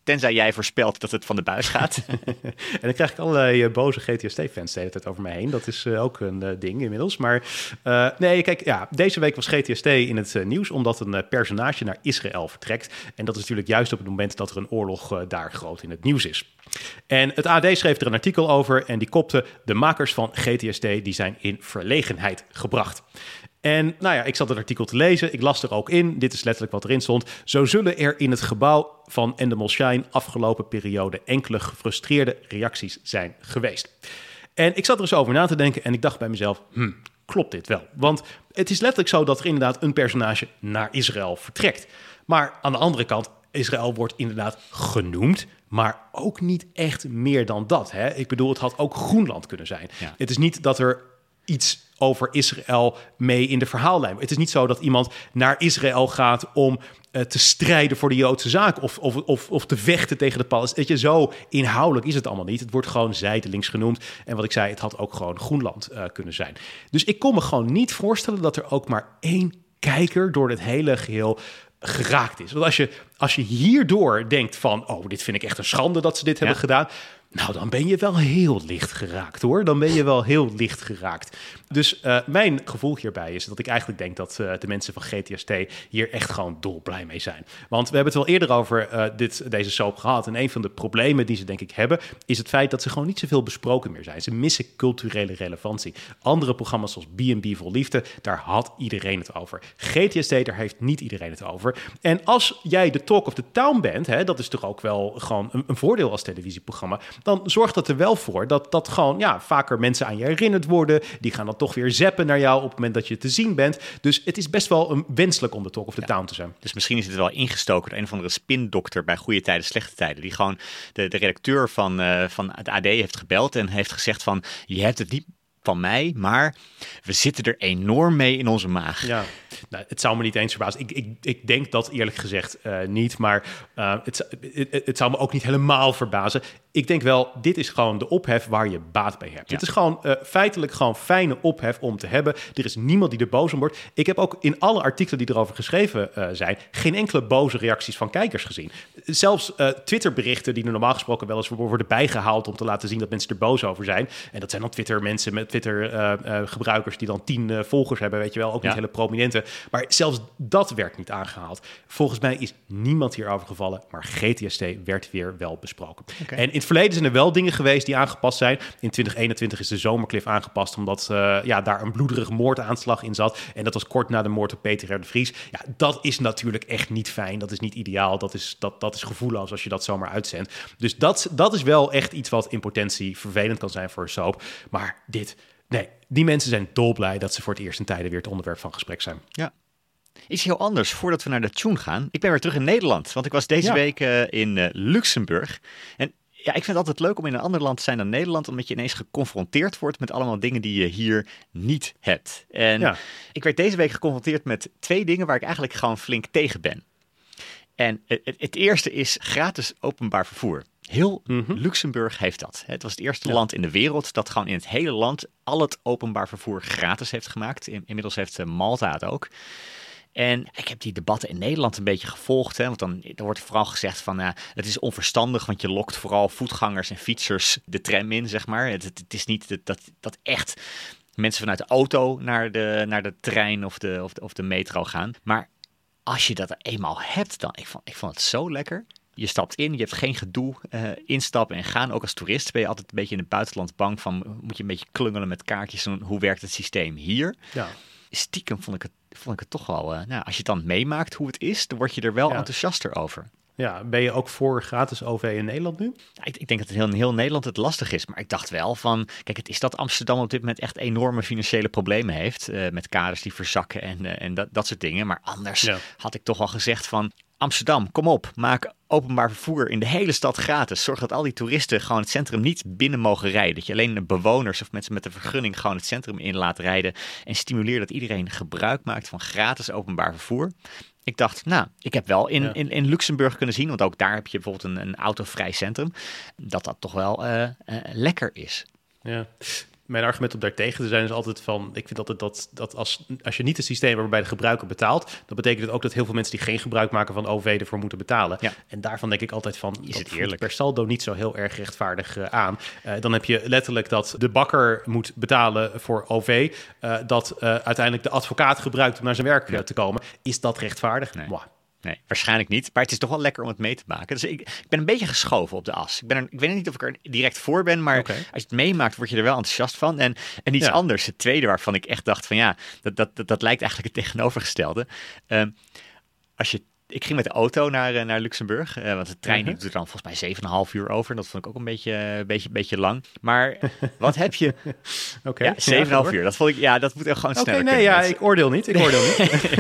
Speaker 2: tenzij jij voorspelt dat het van de buis gaat.
Speaker 1: En dan krijg ik allerlei uh, boze G T S T-fans de hele tijd over mij heen. Dat is uh, ook een uh, ding inmiddels. Maar uh, nee, kijk, ja, deze week was G T S T in het uh, nieuws omdat een uh, personage naar Israël vertrekt. En dat is natuurlijk juist op het moment dat er een oorlog uh, daar groot in het nieuws is. En het A D schreef er een artikel over en die kopte: de makers van G T S T die zijn in verlegenheid gebracht. En nou ja, ik zat het artikel te lezen. Ik las er ook in. Dit is letterlijk wat erin stond. Zo zullen er in het gebouw van Endemol Shine afgelopen periode enkele gefrustreerde reacties zijn geweest. En ik zat er eens over na te denken en ik dacht bij mezelf, hm, klopt dit wel? Want het is letterlijk zo dat er inderdaad een personage naar Israël vertrekt. Maar aan de andere kant, Israël wordt inderdaad genoemd, maar ook niet echt meer dan dat. Hè? Ik bedoel, het had ook Groenland kunnen zijn. Ja. Het is niet dat er iets over Israël mee in de verhaallijn. Het is niet zo dat iemand naar Israël gaat om uh, te strijden voor de Joodse zaak of, of, of, of te vechten tegen de Palestijnen. Zo inhoudelijk is het allemaal niet. Het wordt gewoon zijdelings genoemd. En wat ik zei, het had ook gewoon Groenland uh, kunnen zijn. Dus ik kon me gewoon niet voorstellen dat er ook maar één kijker door het hele geheel geraakt is. Want als je, als je hierdoor denkt van, oh, dit vind ik echt een schande dat ze dit ja. hebben gedaan, nou, dan ben je wel heel licht geraakt, hoor. Dan ben je wel heel licht geraakt. Dus uh, mijn gevoel hierbij is dat ik eigenlijk denk dat uh, de mensen van G T S T hier echt gewoon dolblij mee zijn. Want we hebben het wel eerder over uh, dit, deze soap gehad. En een van de problemen die ze denk ik hebben, is het feit dat ze gewoon niet zoveel besproken meer zijn. Ze missen culturele relevantie. Andere programma's zoals B en B Vol Liefde, daar had iedereen het over. G T S T, daar heeft niet iedereen het over. En als jij de talk of the town bent, hè, dat is toch ook wel gewoon een, een voordeel als televisieprogramma, dan zorgt dat er wel voor dat, dat gewoon ja, vaker mensen aan je herinnerd worden. Die gaan dan toch weer zappen naar jou op het moment dat je te zien bent. Dus het is best wel een wenselijk om de talk of the ja. town te zijn.
Speaker 2: Dus misschien is het wel ingestoken door een of andere spindokter bij Goede Tijden, Slechte Tijden. Die gewoon de, de redacteur van, uh, van het A D heeft gebeld en heeft gezegd van, je hebt het niet van mij, maar we zitten er enorm mee in onze maag.
Speaker 1: Ja, nou, het zou me niet eens verbazen. Ik, ik, ik denk dat eerlijk gezegd uh, niet, maar uh, het, het, het zou me ook niet helemaal verbazen. Ik denk wel, dit is gewoon de ophef waar je baat bij hebt. Ja. Dit is gewoon uh, feitelijk gewoon fijne ophef om te hebben. Er is niemand die er boos om wordt. Ik heb ook in alle artikelen die erover geschreven uh, zijn, geen enkele boze reacties van kijkers gezien. Zelfs uh, Twitterberichten die er normaal gesproken wel eens worden bijgehaald om te laten zien dat mensen er boos over zijn. En dat zijn dan Twitter mensen met Twitter uh, uh, gebruikers die dan tien uh, volgers hebben, weet je wel, ook niet ja. hele prominente. Maar zelfs dat werd niet aangehaald. Volgens mij is niemand hierover gevallen, maar G T S T werd weer wel besproken. Okay. En in het verleden zijn er wel dingen geweest die aangepast zijn. In twintig eenentwintig is de Zomercliff aangepast omdat uh, ja, daar een bloederige moordaanslag in zat. En dat was kort na de moord op Peter R. de Vries. Ja, dat is natuurlijk echt niet fijn. Dat is niet ideaal. Dat is, dat, dat is gevoelloos als je dat zomaar uitzendt. Dus dat, dat is wel echt iets wat in potentie vervelend kan zijn voor een soap. Maar dit, nee, die mensen zijn dolblij dat ze voor het eerst in tijden weer het onderwerp van gesprek zijn.
Speaker 2: Ja. Iets heel anders, voordat we naar de tune gaan. Ik ben weer terug in Nederland, want ik was deze ja. week uh, in uh, Luxemburg. En ja, ik vind het altijd leuk om in een ander land te zijn dan Nederland, omdat je ineens geconfronteerd wordt met allemaal dingen die je hier niet hebt. En ja. ik werd deze week geconfronteerd met twee dingen waar ik eigenlijk gewoon flink tegen ben. En het, het eerste is gratis openbaar vervoer. Heel mm-hmm. Luxemburg heeft dat. Het was het eerste ja. land in de wereld dat gewoon in het hele land al het openbaar vervoer gratis heeft gemaakt. In, inmiddels heeft Malta het ook. En ik heb die debatten in Nederland een beetje gevolgd. Hè, want dan er wordt vooral gezegd van, uh, het is onverstandig, want je lokt vooral voetgangers en fietsers de tram in, zeg maar. Het, het, het is niet dat, dat, dat echt mensen vanuit de auto naar de, naar de trein of de, of, de, of de metro gaan. Maar als je dat eenmaal hebt, dan, ik vond, ik vond het zo lekker. Je stapt in, je hebt geen gedoe, uh, instappen en gaan. Ook als toerist ben je altijd een beetje in het buitenland bang van, moet je een beetje klungelen met kaartjes en hoe werkt het systeem hier? Ja. Stiekem vond ik het, vond ik het toch wel, uh, nou, als je het dan meemaakt hoe het is, dan word je er wel ja. enthousiaster over.
Speaker 1: Ja, ben je ook voor gratis O V in Nederland nu?
Speaker 2: Ja, ik, ik denk dat het heel, in heel Nederland het lastig is. Maar ik dacht wel van, kijk, het is dat Amsterdam op dit moment echt enorme financiële problemen heeft. Uh, met kaders die verzakken en, uh, en dat, dat soort dingen. Maar anders ja. had ik toch al gezegd van, Amsterdam, kom op, maak openbaar vervoer in de hele stad gratis. Zorg dat al die toeristen gewoon het centrum niet binnen mogen rijden. Dat je alleen de bewoners of mensen met een vergunning gewoon het centrum in laat rijden. En stimuleer dat iedereen gebruik maakt van gratis openbaar vervoer. Ik dacht, nou, ik heb wel in, ja. in, in Luxemburg kunnen zien, want ook daar heb je bijvoorbeeld een, een autovrij centrum, dat dat toch wel uh, uh, lekker is.
Speaker 1: Ja. Mijn argument om daartegen te zijn is altijd van... ik vind altijd dat, dat als, als je niet het systeem waarbij de gebruiker betaalt... dan betekent het ook dat heel veel mensen die geen gebruik maken van O V ervoor moeten betalen. Ja. En daarvan denk ik altijd van...
Speaker 2: is het
Speaker 1: eerlijk per saldo niet zo heel erg rechtvaardig uh, aan. Uh, dan heb je letterlijk dat de bakker moet betalen voor O V... Uh, dat uh, uiteindelijk de advocaat gebruikt om naar zijn werk ja. te komen. Is dat rechtvaardig?
Speaker 2: Nee.
Speaker 1: Mwah.
Speaker 2: Nee, waarschijnlijk niet. Maar het is toch wel lekker om het mee te maken. Dus ik, ik ben een beetje geschoven op de as. Ik, ben er, ik weet niet of ik er direct voor ben, maar okay. als je het meemaakt, word je er wel enthousiast van. En, en iets ja. anders, het tweede waarvan ik echt dacht van ja, dat, dat, dat, dat lijkt eigenlijk het tegenovergestelde. Uh, als je Ik ging met de auto naar, uh, naar Luxemburg, uh, want de trein uh-huh. doet er dan volgens mij zeven en een half uur over. En dat vond ik ook een beetje, uh, beetje, beetje lang. Maar wat heb je...
Speaker 1: Oké.
Speaker 2: Ja, zeven en een half uur. Dat vond ik, ja, dat moet er gewoon sneller
Speaker 1: Oké, nee, ja, ik oordeel niet. Ik oordeel niet.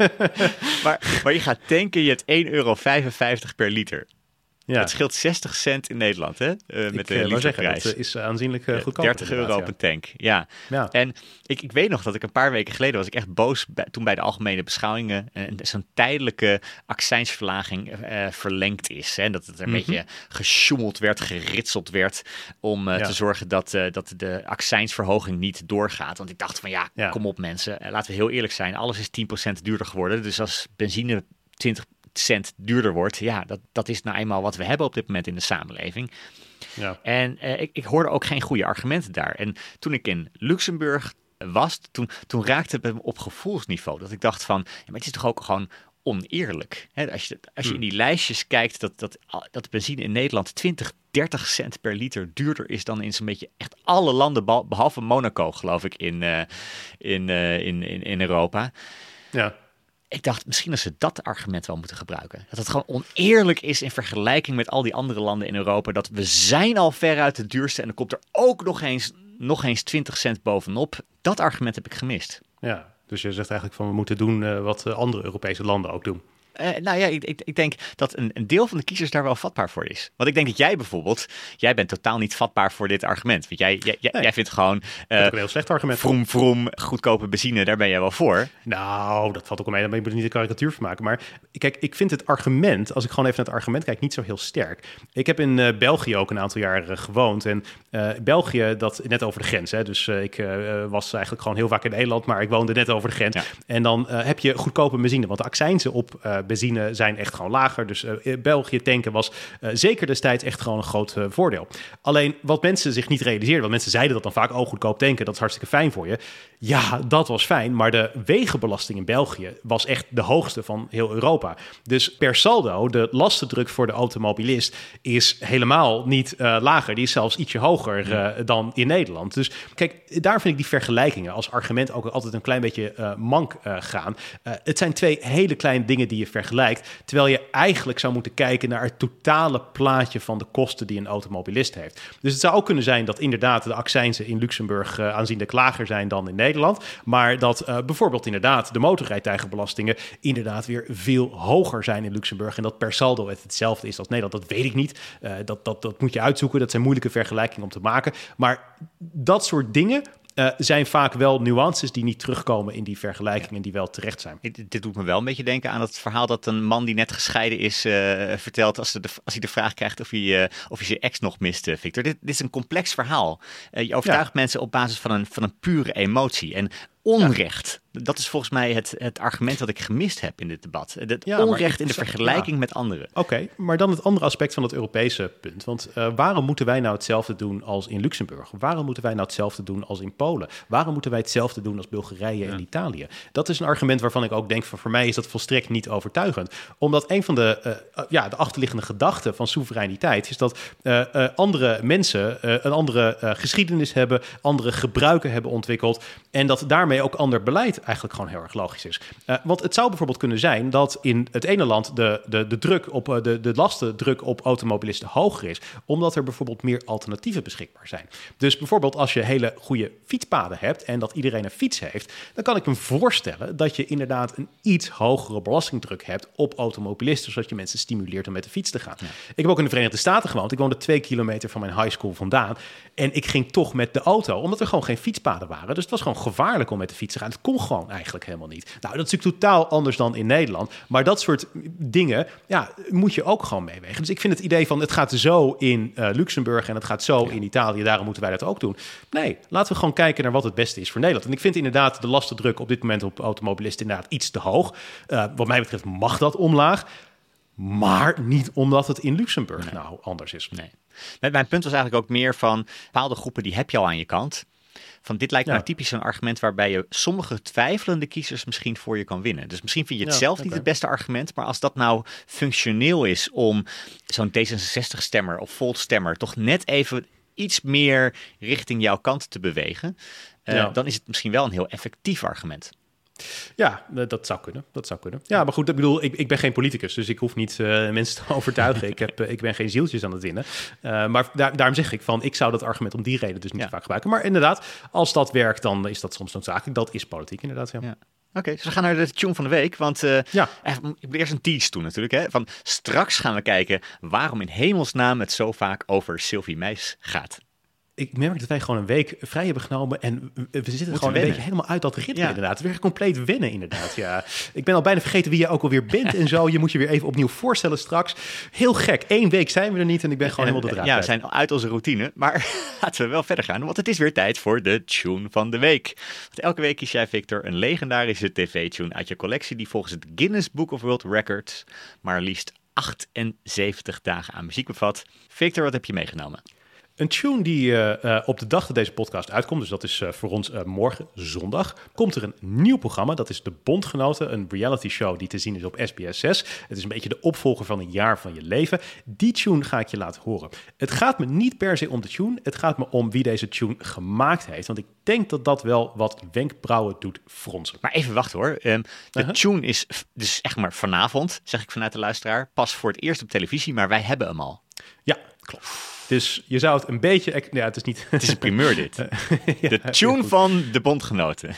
Speaker 2: maar, maar je gaat tanken, je hebt één euro vijfenvijftig per liter. Ja. Dat scheelt zestig cent in Nederland, hè? Uh, met de literprijs.
Speaker 1: Dat is aanzienlijk uh, goedkoop.
Speaker 2: dertig euro op een tank, ja. ja. En ik, ik weet nog dat ik een paar weken geleden was ik echt boos bij, toen bij de algemene beschouwingen uh, zo'n tijdelijke accijnsverlaging uh, verlengd is. Hè? Dat het er een mm-hmm. beetje gesjoemeld werd, geritseld werd om uh, ja. te zorgen dat, uh, dat de accijnsverhoging niet doorgaat. Want ik dacht van ja, ja. kom op mensen, uh, laten we heel eerlijk zijn. Alles is tien procent duurder geworden. Dus als benzine twintig cent duurder wordt, ja, dat, dat is nou eenmaal wat we hebben op dit moment in de samenleving. Ja. En uh, ik, ik hoorde ook geen goede argumenten daar. En toen ik in Luxemburg was, toen, toen raakte het me op gevoelsniveau. Dat ik dacht van, ja, maar het is toch ook gewoon oneerlijk. Hè? Als je, als je in die lijstjes kijkt dat, dat, dat benzine in Nederland twintig, dertig cent per liter duurder is dan in zo'n beetje echt alle landen, behalve Monaco, geloof ik, in, uh, in, uh, in, in, in Europa.
Speaker 1: Ja.
Speaker 2: Ik dacht, misschien dat ze dat argument wel moeten gebruiken. Dat het gewoon oneerlijk is in vergelijking met al die andere landen in Europa. Dat we zijn al veruit de duurste en dan komt er ook nog eens, nog eens twintig cent bovenop. Dat argument heb ik gemist.
Speaker 1: Ja, dus je zegt eigenlijk van we moeten doen uh, wat andere Europese landen ook doen.
Speaker 2: Uh, nou ja, ik, ik, ik denk dat een, een deel van de kiezers daar wel vatbaar voor is. Want ik denk dat jij bijvoorbeeld, jij bent totaal niet vatbaar voor dit argument. Want jij, jij, nee. jij vindt gewoon... Uh,
Speaker 1: dat is een heel slecht argument.
Speaker 2: Vroom, vroom, goedkope benzine, daar ben jij wel voor.
Speaker 1: Nou, dat valt ook al mee. Daar moet je niet een karikatuur van maken. Maar kijk, ik vind het argument, als ik gewoon even naar het argument kijk, niet zo heel sterk. Ik heb in uh, België ook een aantal jaar uh, gewoond. En uh, België, dat net over de grens. Hè, dus uh, ik uh, was eigenlijk gewoon heel vaak in Nederland, maar ik woonde net over de grens. Ja. En dan uh, heb je goedkope benzine. Want de accijnzen op uh, benzine zijn echt gewoon lager. Dus uh, België tanken was uh, zeker destijds echt gewoon een groot uh, voordeel. Alleen wat mensen zich niet realiseerden, want mensen zeiden dat dan vaak, oh, goedkoop tanken, dat is hartstikke fijn voor je. Ja, dat was fijn, maar de wegenbelasting in België was echt de hoogste van heel Europa. Dus per saldo, de lastendruk voor de automobilist is helemaal niet uh, lager. Die is zelfs ietsje hoger uh, dan in Nederland. Dus kijk, daar vind ik die vergelijkingen als argument ook altijd een klein beetje uh, mank uh, gaan. Uh, het zijn twee hele kleine dingen die je vergelijkt, terwijl je eigenlijk zou moeten kijken naar het totale plaatje van de kosten die een automobilist heeft. Dus het zou ook kunnen zijn dat inderdaad de accijnzen in Luxemburg uh, aanzienlijk lager zijn dan in Nederland, maar dat uh, bijvoorbeeld inderdaad de motorrijtuigenbelastingen inderdaad weer veel hoger zijn in Luxemburg en dat per saldo het hetzelfde is als Nederland. Dat weet ik niet. Uh, dat, dat, dat moet je uitzoeken. Dat zijn moeilijke vergelijkingen om te maken. Maar dat soort dingen Uh, zijn vaak wel nuances die niet terugkomen in die vergelijkingen, ja. die wel terecht zijn.
Speaker 2: Dit, dit doet me wel een beetje denken aan het verhaal dat een man die net gescheiden is uh, vertelt als, de, als hij de vraag krijgt of hij, uh, of hij zijn ex nog mist, uh, Victor. Dit, dit is een complex verhaal. Uh, je overtuigt ja. mensen op basis van een, van een pure emotie. En onrecht, ja. dat is volgens mij het, het argument dat ik gemist heb in dit debat. Het ja, onrecht in de vergelijking ja. met anderen.
Speaker 1: Oké, okay, maar dan het andere aspect van het Europese punt. Want uh, waarom moeten wij nou hetzelfde doen als in Luxemburg? Waarom moeten wij nou hetzelfde doen als in Polen? Waarom moeten wij hetzelfde doen als Bulgarije ja. en Italië? Dat is een argument waarvan ik ook denk van voor mij is dat volstrekt niet overtuigend. Omdat een van de, uh, uh, ja, de achterliggende gedachten van soevereiniteit is dat uh, uh, andere mensen uh, een andere uh, geschiedenis hebben, andere gebruiken hebben ontwikkeld en dat daarmee ook ander beleid eigenlijk gewoon heel erg logisch is. Uh, want het zou bijvoorbeeld kunnen zijn dat in het ene land de, de, de druk op uh, de, de lastendruk op automobilisten hoger is, omdat er bijvoorbeeld meer alternatieven beschikbaar zijn. Dus bijvoorbeeld als je hele goede fietspaden hebt en dat iedereen een fiets heeft, dan kan ik me voorstellen dat je inderdaad een iets hogere belastingdruk hebt op automobilisten, zodat je mensen stimuleert om met de fiets te gaan. Ja. Ik heb ook in de Verenigde Staten gewoond. Ik woonde twee kilometer van mijn high school vandaan en ik ging toch met de auto, omdat er gewoon geen fietspaden waren. Dus het was gewoon gevaarlijk om met de fiets te gaan. Het kon gewoon gewoon eigenlijk helemaal niet. Nou, dat is natuurlijk totaal anders dan in Nederland. Maar dat soort dingen, ja, moet je ook gewoon meewegen. Dus ik vind het idee van, het gaat zo in uh, Luxemburg en het gaat zo ja. in Italië, daarom moeten wij dat ook doen. Nee, laten we gewoon kijken naar wat het beste is voor Nederland. En ik vind inderdaad de lastendruk op dit moment op automobilisten inderdaad iets te hoog. Uh, wat mij betreft mag dat omlaag. Maar niet omdat het in Luxemburg nee. nou anders is.
Speaker 2: Nee. Met mijn punt was eigenlijk ook meer van bepaalde groepen die heb je al aan je kant. Van dit lijkt ja. me nou typisch een argument waarbij je sommige twijfelende kiezers misschien voor je kan winnen. Dus misschien vind je het ja, zelf okay. niet het beste argument, maar als dat nou functioneel is om zo'n D zesenzestig-stemmer of Volt-stemmer toch net even iets meer richting jouw kant te bewegen, uh, ja. dan is het misschien wel een heel effectief argument.
Speaker 1: Ja, dat zou kunnen. Dat zou kunnen. Ja, maar goed, ik bedoel, ik, ik ben geen politicus, dus ik hoef niet uh, mensen te overtuigen. ik, heb, uh, ik ben geen zieltjes aan het winnen. Uh, maar daar, daarom zeg ik van, ik zou dat argument om die reden dus niet ja. vaak gebruiken. Maar inderdaad, als dat werkt, dan is dat soms noodzakelijk. Dat is politiek inderdaad, ja. ja.
Speaker 2: Oké, okay, dus we gaan naar de tune van de week. Want uh, ja. ik moet eerst een tease doen natuurlijk. Hè? Van straks gaan we kijken waarom in hemelsnaam het zo vaak over Sylvie Meijs gaat.
Speaker 1: Ik merk dat wij gewoon een week vrij hebben genomen en we zitten Moeten gewoon
Speaker 2: wennen.
Speaker 1: een beetje helemaal uit dat ritme ja. inderdaad. Weer compleet wennen inderdaad, ja. Ik ben al bijna vergeten wie je ook alweer bent en zo. Je moet je weer even opnieuw voorstellen straks. Heel gek, Eén week zijn we er niet en ik ben gewoon en, helemaal de draad.
Speaker 2: Ja, we zijn uit onze routine, maar laten we wel verder gaan. Want het is weer tijd voor de tune van de week. Want elke week kies jij, Victor, een legendarische tv-tune uit je collectie die volgens het Guinness Book of World Records maar liefst achtenzeventig dagen aan muziek bevat. Victor, wat heb je meegenomen?
Speaker 1: Een tune die uh, uh, op de dag dat deze podcast uitkomt, dus dat is uh, voor ons uh, morgen zondag, komt er een nieuw programma. Dat is De Bondgenoten, een reality show die te zien is op S B S zes. Het is een beetje de opvolger van Een Jaar van Je Leven. Die tune ga ik je laten horen. Het gaat me niet per se om de tune, het gaat me om wie deze tune gemaakt heeft. Want ik denk dat dat wel wat wenkbrauwen doet fronsen.
Speaker 2: Maar even wachten hoor. Um, de uh-huh. tune is dus echt maar vanavond, zeg ik vanuit de luisteraar, pas voor het eerst op televisie, maar wij hebben hem al.
Speaker 1: Ja, klopt. Dus je zou het een beetje... Ja, het is niet...
Speaker 2: Het is een primeur dit. ja, de tune van De Bondgenoten.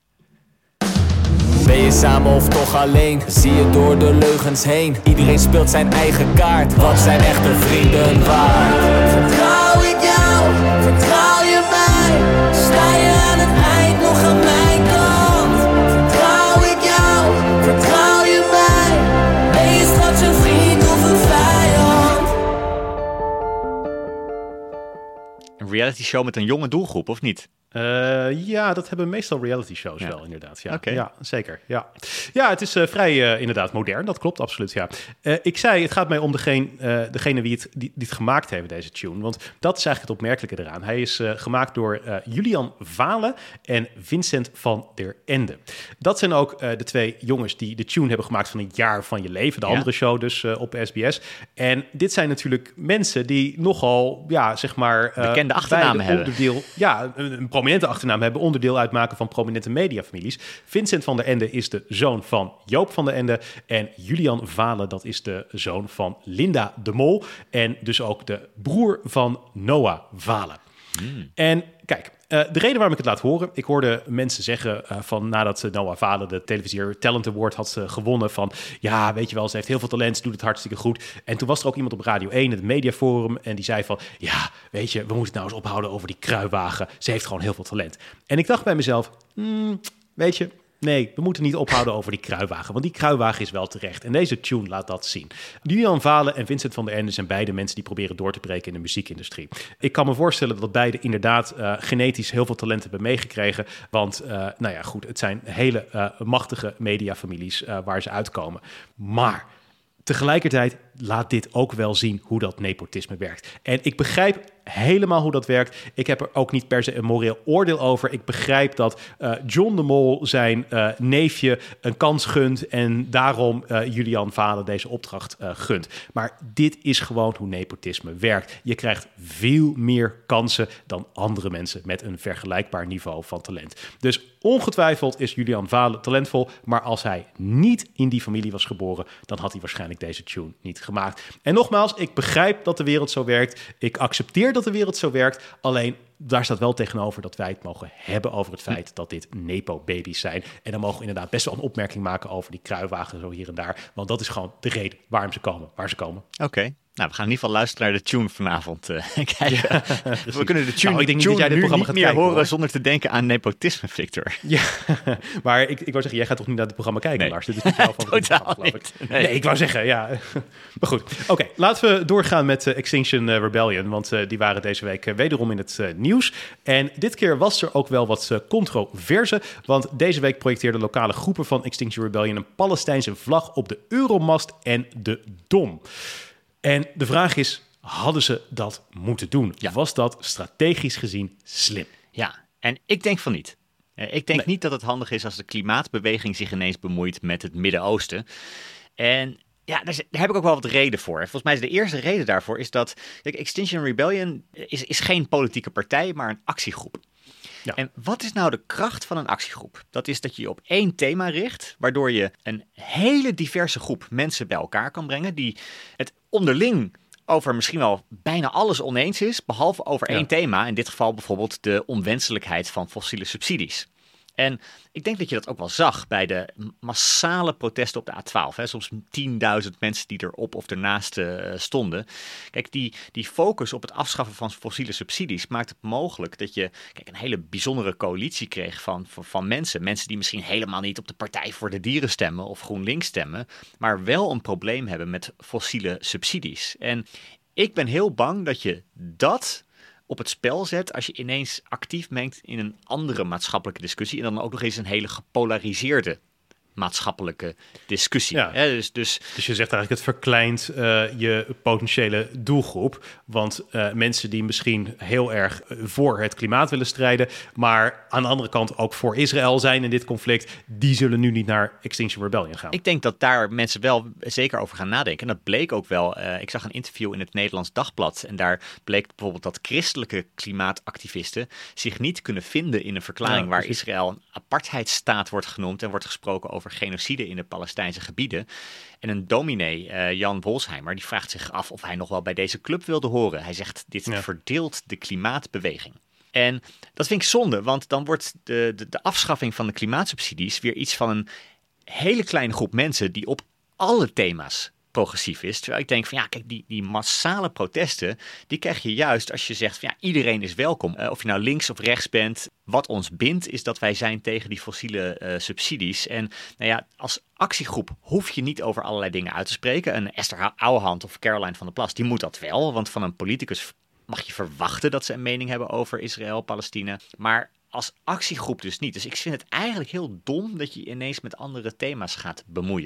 Speaker 5: Ben je samen of toch alleen? Zie je door de leugens heen. Iedereen speelt zijn eigen kaart. Wat zijn echte vrienden waard? Vertrouw ik jou? Vertrouw je mij? Sta je aan het eind nog aan mijn kant? Vertrouw ik jou? Vertrouw je mij? Ben je straks een vriend of een vijand?
Speaker 2: Een reality show met een jonge doelgroep, of niet?
Speaker 1: Uh, ja, dat hebben meestal reality shows ja. wel, inderdaad. Ja,
Speaker 2: okay.
Speaker 1: ja zeker. Ja. ja, het is uh, vrij uh, inderdaad modern. Dat klopt, absoluut. Ja. Uh, ik zei, het gaat mij om degene, uh, degene wie het, die, die het gemaakt heeft, deze tune. Want dat is eigenlijk het opmerkelijke eraan. Hij is uh, gemaakt door uh, Julian Vale en Vincent van der Ende. Dat zijn ook uh, de twee jongens die de tune hebben gemaakt van Een Jaar van Je Leven. De ja. andere show dus uh, op S B S. En dit zijn natuurlijk mensen die nogal, ja, zeg maar...
Speaker 2: Uh, bekende achternamen hebben.
Speaker 1: Onderdeel, ja, een, een prominente achternaam hebben, onderdeel uitmaken van prominente mediafamilies. Vincent van der Ende is de zoon van Joop van der Ende en Julian Vale, dat is de zoon van Linda de Mol en dus ook de broer van Noah Vale. Mm. En kijk, uh, de reden waarom ik het laat horen, ik hoorde mensen zeggen uh, van nadat Noah Vale de Televizier Talent Award had uh, gewonnen van ja, weet je wel, ze heeft heel veel talent, ze doet het hartstikke goed. En toen was er ook iemand op Radio één, het Mediaforum, en die zei van ja, weet je, we moeten het nou eens ophouden over die kruiwagen. Ze heeft gewoon heel veel talent. En ik dacht bij mezelf, hmm, weet je, nee, we moeten niet ophouden over die kruiwagen, want die kruiwagen is wel terecht. En deze tune laat dat zien. Julian Vale en Vincent van der Ende zijn beide mensen die proberen door te breken in de muziekindustrie. Ik kan me voorstellen dat beide inderdaad uh, genetisch heel veel talent hebben meegekregen. Want, uh, nou ja, goed, het zijn hele uh, machtige mediafamilies uh, waar ze uitkomen. Maar tegelijkertijd laat dit ook wel zien hoe dat nepotisme werkt. En ik begrijp helemaal hoe dat werkt. Ik heb er ook niet per se een moreel oordeel over. Ik begrijp dat uh, John de Mol zijn uh, neefje een kans gunt en daarom uh, Julian Vale deze opdracht uh, gunt. Maar dit is gewoon hoe nepotisme werkt. Je krijgt veel meer kansen dan andere mensen met een vergelijkbaar niveau van talent. Dus ongetwijfeld is Julian Vale talentvol, maar als hij niet in die familie was geboren, dan had hij waarschijnlijk deze tune niet gemaakt. En nogmaals, ik begrijp dat de wereld zo werkt. Ik accepteer dat de wereld zo werkt. Alleen, daar staat wel tegenover dat wij het mogen hebben over het feit dat dit nepo-baby's zijn. En dan mogen we inderdaad best wel een opmerking maken over die kruiwagen zo hier en daar. Want dat is gewoon de reden waarom ze komen, waar ze komen.
Speaker 2: Oké. Okay. Nou, we gaan in ieder geval luisteren naar de tune vanavond. Uh, kijken. Ja, we kunnen de tune,
Speaker 1: nou, ik denk
Speaker 2: tune
Speaker 1: niet dat jij dit programma
Speaker 2: niet
Speaker 1: gaat
Speaker 2: meer
Speaker 1: kijken,
Speaker 2: horen
Speaker 1: hoor.
Speaker 2: zonder te denken aan nepotisme, Victor.
Speaker 1: Ja, maar ik, ik wou zeggen, jij gaat toch niet naar het programma kijken,
Speaker 2: Nee.
Speaker 1: Lars? Dit is niet jouw favoriete
Speaker 2: Totaal
Speaker 1: programma, geloof ik.
Speaker 2: niet.
Speaker 1: Nee.
Speaker 2: Nee.
Speaker 1: ik wou zeggen, ja. Maar goed, oké. Okay, laten we doorgaan met uh, Extinction Rebellion, want uh, die waren deze week uh, wederom in het uh, nieuws. En dit keer was er ook wel wat uh, controverse, want deze week projecteerden lokale groepen van Extinction Rebellion een Palestijnse vlag op de Euromast en de Dom. En de vraag is, hadden ze dat moeten doen?
Speaker 2: Ja.
Speaker 1: Was dat strategisch gezien slim?
Speaker 2: Ja, en ik denk van niet. Uh, ik denk
Speaker 1: Nee.
Speaker 2: niet dat het handig is als de klimaatbeweging zich ineens bemoeit met het Midden-Oosten. En ja, daar, daar heb ik ook wel wat reden voor. Volgens mij is de eerste reden daarvoor is dat kijk, Extinction Rebellion is, is geen politieke partij, maar een actiegroep.
Speaker 1: Ja.
Speaker 2: En wat is nou de kracht van een actiegroep? Dat is dat je je op één thema richt, waardoor je een hele diverse groep mensen bij elkaar kan brengen die het onderling over misschien wel bijna alles oneens is, behalve over
Speaker 1: Ja.
Speaker 2: één thema. In dit geval bijvoorbeeld de onwenselijkheid van fossiele subsidies. En ik denk dat je dat ook wel zag bij de massale protesten op de A twaalf. Hè. Soms tienduizend mensen die erop of ernaast uh, stonden. Kijk, die, die focus op het afschaffen van fossiele subsidies maakt het mogelijk dat je kijk, een hele bijzondere coalitie kreeg van, van, van mensen. Mensen die misschien helemaal niet op de Partij voor de Dieren stemmen of GroenLinks stemmen, maar wel een probleem hebben met fossiele subsidies. En ik ben heel bang dat je dat op het spel zet als je ineens actief mengt in een andere maatschappelijke discussie en dan ook nog eens een hele gepolariseerde maatschappelijke discussie.
Speaker 1: Ja.
Speaker 2: Hè, dus, dus
Speaker 1: Dus je zegt eigenlijk, het verkleint uh, je potentiële doelgroep. Want uh, mensen die misschien heel erg voor het klimaat willen strijden, maar aan de andere kant ook voor Israël zijn in dit conflict, die zullen nu niet naar Extinction Rebellion gaan.
Speaker 2: ik denk dat daar mensen wel zeker over gaan nadenken. En dat bleek ook wel. Uh, ik zag een interview in het Nederlands Dagblad en daar bleek bijvoorbeeld dat christelijke klimaatactivisten zich niet kunnen vinden in een verklaring
Speaker 1: Ja,
Speaker 2: waar
Speaker 1: precies.
Speaker 2: Israël een apartheidsstaat wordt genoemd en wordt gesproken over genocide in de Palestijnse gebieden. En een dominee, uh, Jan Wolsheimer, die vraagt zich af of hij nog wel bij deze club wilde horen. Hij zegt, dit
Speaker 1: Ja.
Speaker 2: verdeelt de klimaatbeweging. En dat vind ik zonde, want dan wordt de, de, de afschaffing van de klimaatsubsidies weer iets van een hele kleine groep mensen die op alle thema's progressief is. Terwijl ik denk van ja, kijk, die, die massale protesten, die krijg je juist als je zegt van ja, iedereen is welkom. Uh, of je nou links of rechts bent. Wat ons bindt is dat wij zijn tegen die fossiele uh, subsidies. En nou ja, als actiegroep hoef je niet over allerlei dingen uit te spreken. Een Esther Ouwehand of Caroline van der Plas, die moet dat wel. Want van een politicus mag je verwachten dat ze een mening hebben over Israël, Palestina. Maar als actiegroep dus niet. Dus ik vind het eigenlijk heel dom dat je ineens met andere thema's gaat bemoeien.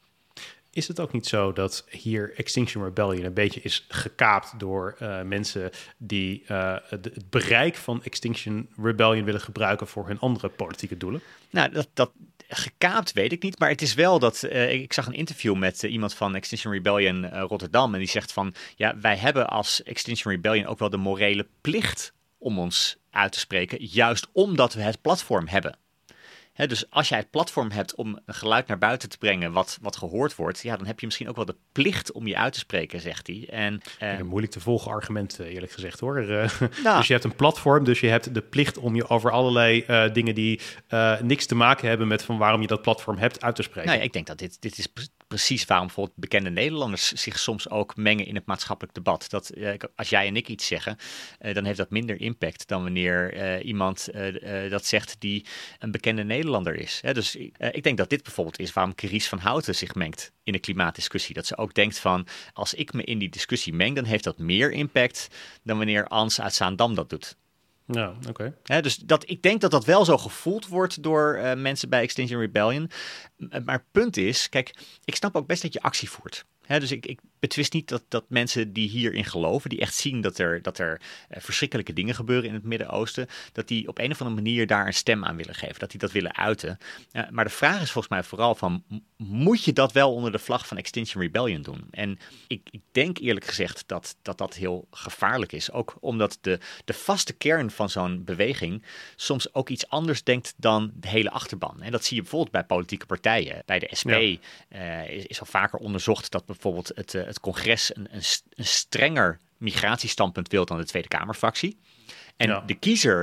Speaker 1: Is het ook niet zo dat hier Extinction Rebellion een beetje is gekaapt door uh, mensen die uh, het, het bereik van Extinction Rebellion willen gebruiken voor hun andere politieke doelen?
Speaker 2: Nou, dat, dat gekaapt weet ik niet, maar het is wel dat uh, ik zag een interview met uh, iemand van Extinction Rebellion uh, Rotterdam en die zegt van ja, wij hebben als Extinction Rebellion ook wel de morele plicht om ons uit te spreken, juist omdat we het platform hebben. He, dus als jij het platform hebt om een geluid naar buiten te brengen wat, wat gehoord wordt, ja, dan heb je misschien ook wel de plicht om je uit te spreken, zegt hij. En, uh,
Speaker 1: een moeilijk te volgen argument, eerlijk gezegd hoor. Uh,
Speaker 2: nou,
Speaker 1: dus je hebt een platform, dus je hebt de plicht om je over allerlei uh, dingen die uh, niks te maken hebben met van waarom je dat platform hebt uit te spreken.
Speaker 2: Nou ja, ik denk dat dit, dit is pre- precies waarom bijvoorbeeld bekende Nederlanders zich soms ook mengen in het maatschappelijk debat. Dat uh, als jij en ik iets zeggen, uh, dan heeft dat minder impact dan wanneer uh, iemand uh, uh, dat zegt die een bekende Nederlander is. Hè? Dus uh, ik denk dat dit bijvoorbeeld is waarom Carice van Houten zich mengt in de klimaatdiscussie. Dat ze ook denkt van, als ik me in die discussie meng, dan heeft dat meer impact dan wanneer Ans uit Zaandam dat doet.
Speaker 1: Ja, oké. Okay.
Speaker 2: Hè, dus dat, ik denk dat dat wel zo gevoeld wordt door uh, mensen bij Extinction Rebellion. Maar het punt is, kijk, ik snap ook best dat je actie voert. He, dus ik, ik betwist niet dat, dat mensen die hierin geloven, die echt zien dat er, dat er uh, verschrikkelijke dingen gebeuren in het Midden-Oosten, dat die op een of andere manier daar een stem aan willen geven, dat die dat willen uiten. Uh, maar de vraag is volgens mij vooral van, moet je dat wel onder de vlag van Extinction Rebellion doen? En ik, ik denk eerlijk gezegd dat, dat dat heel gevaarlijk is. Ook omdat de, de vaste kern van zo'n beweging soms ook iets anders denkt dan de hele achterban. En dat zie je bijvoorbeeld bij politieke partijen. Bij de S P ja. uh, is, is al vaker onderzocht dat bijvoorbeeld het, uh, het congres een, een, een strenger migratiestandpunt wil dan de Tweede Kamerfractie. En ja. de kiezer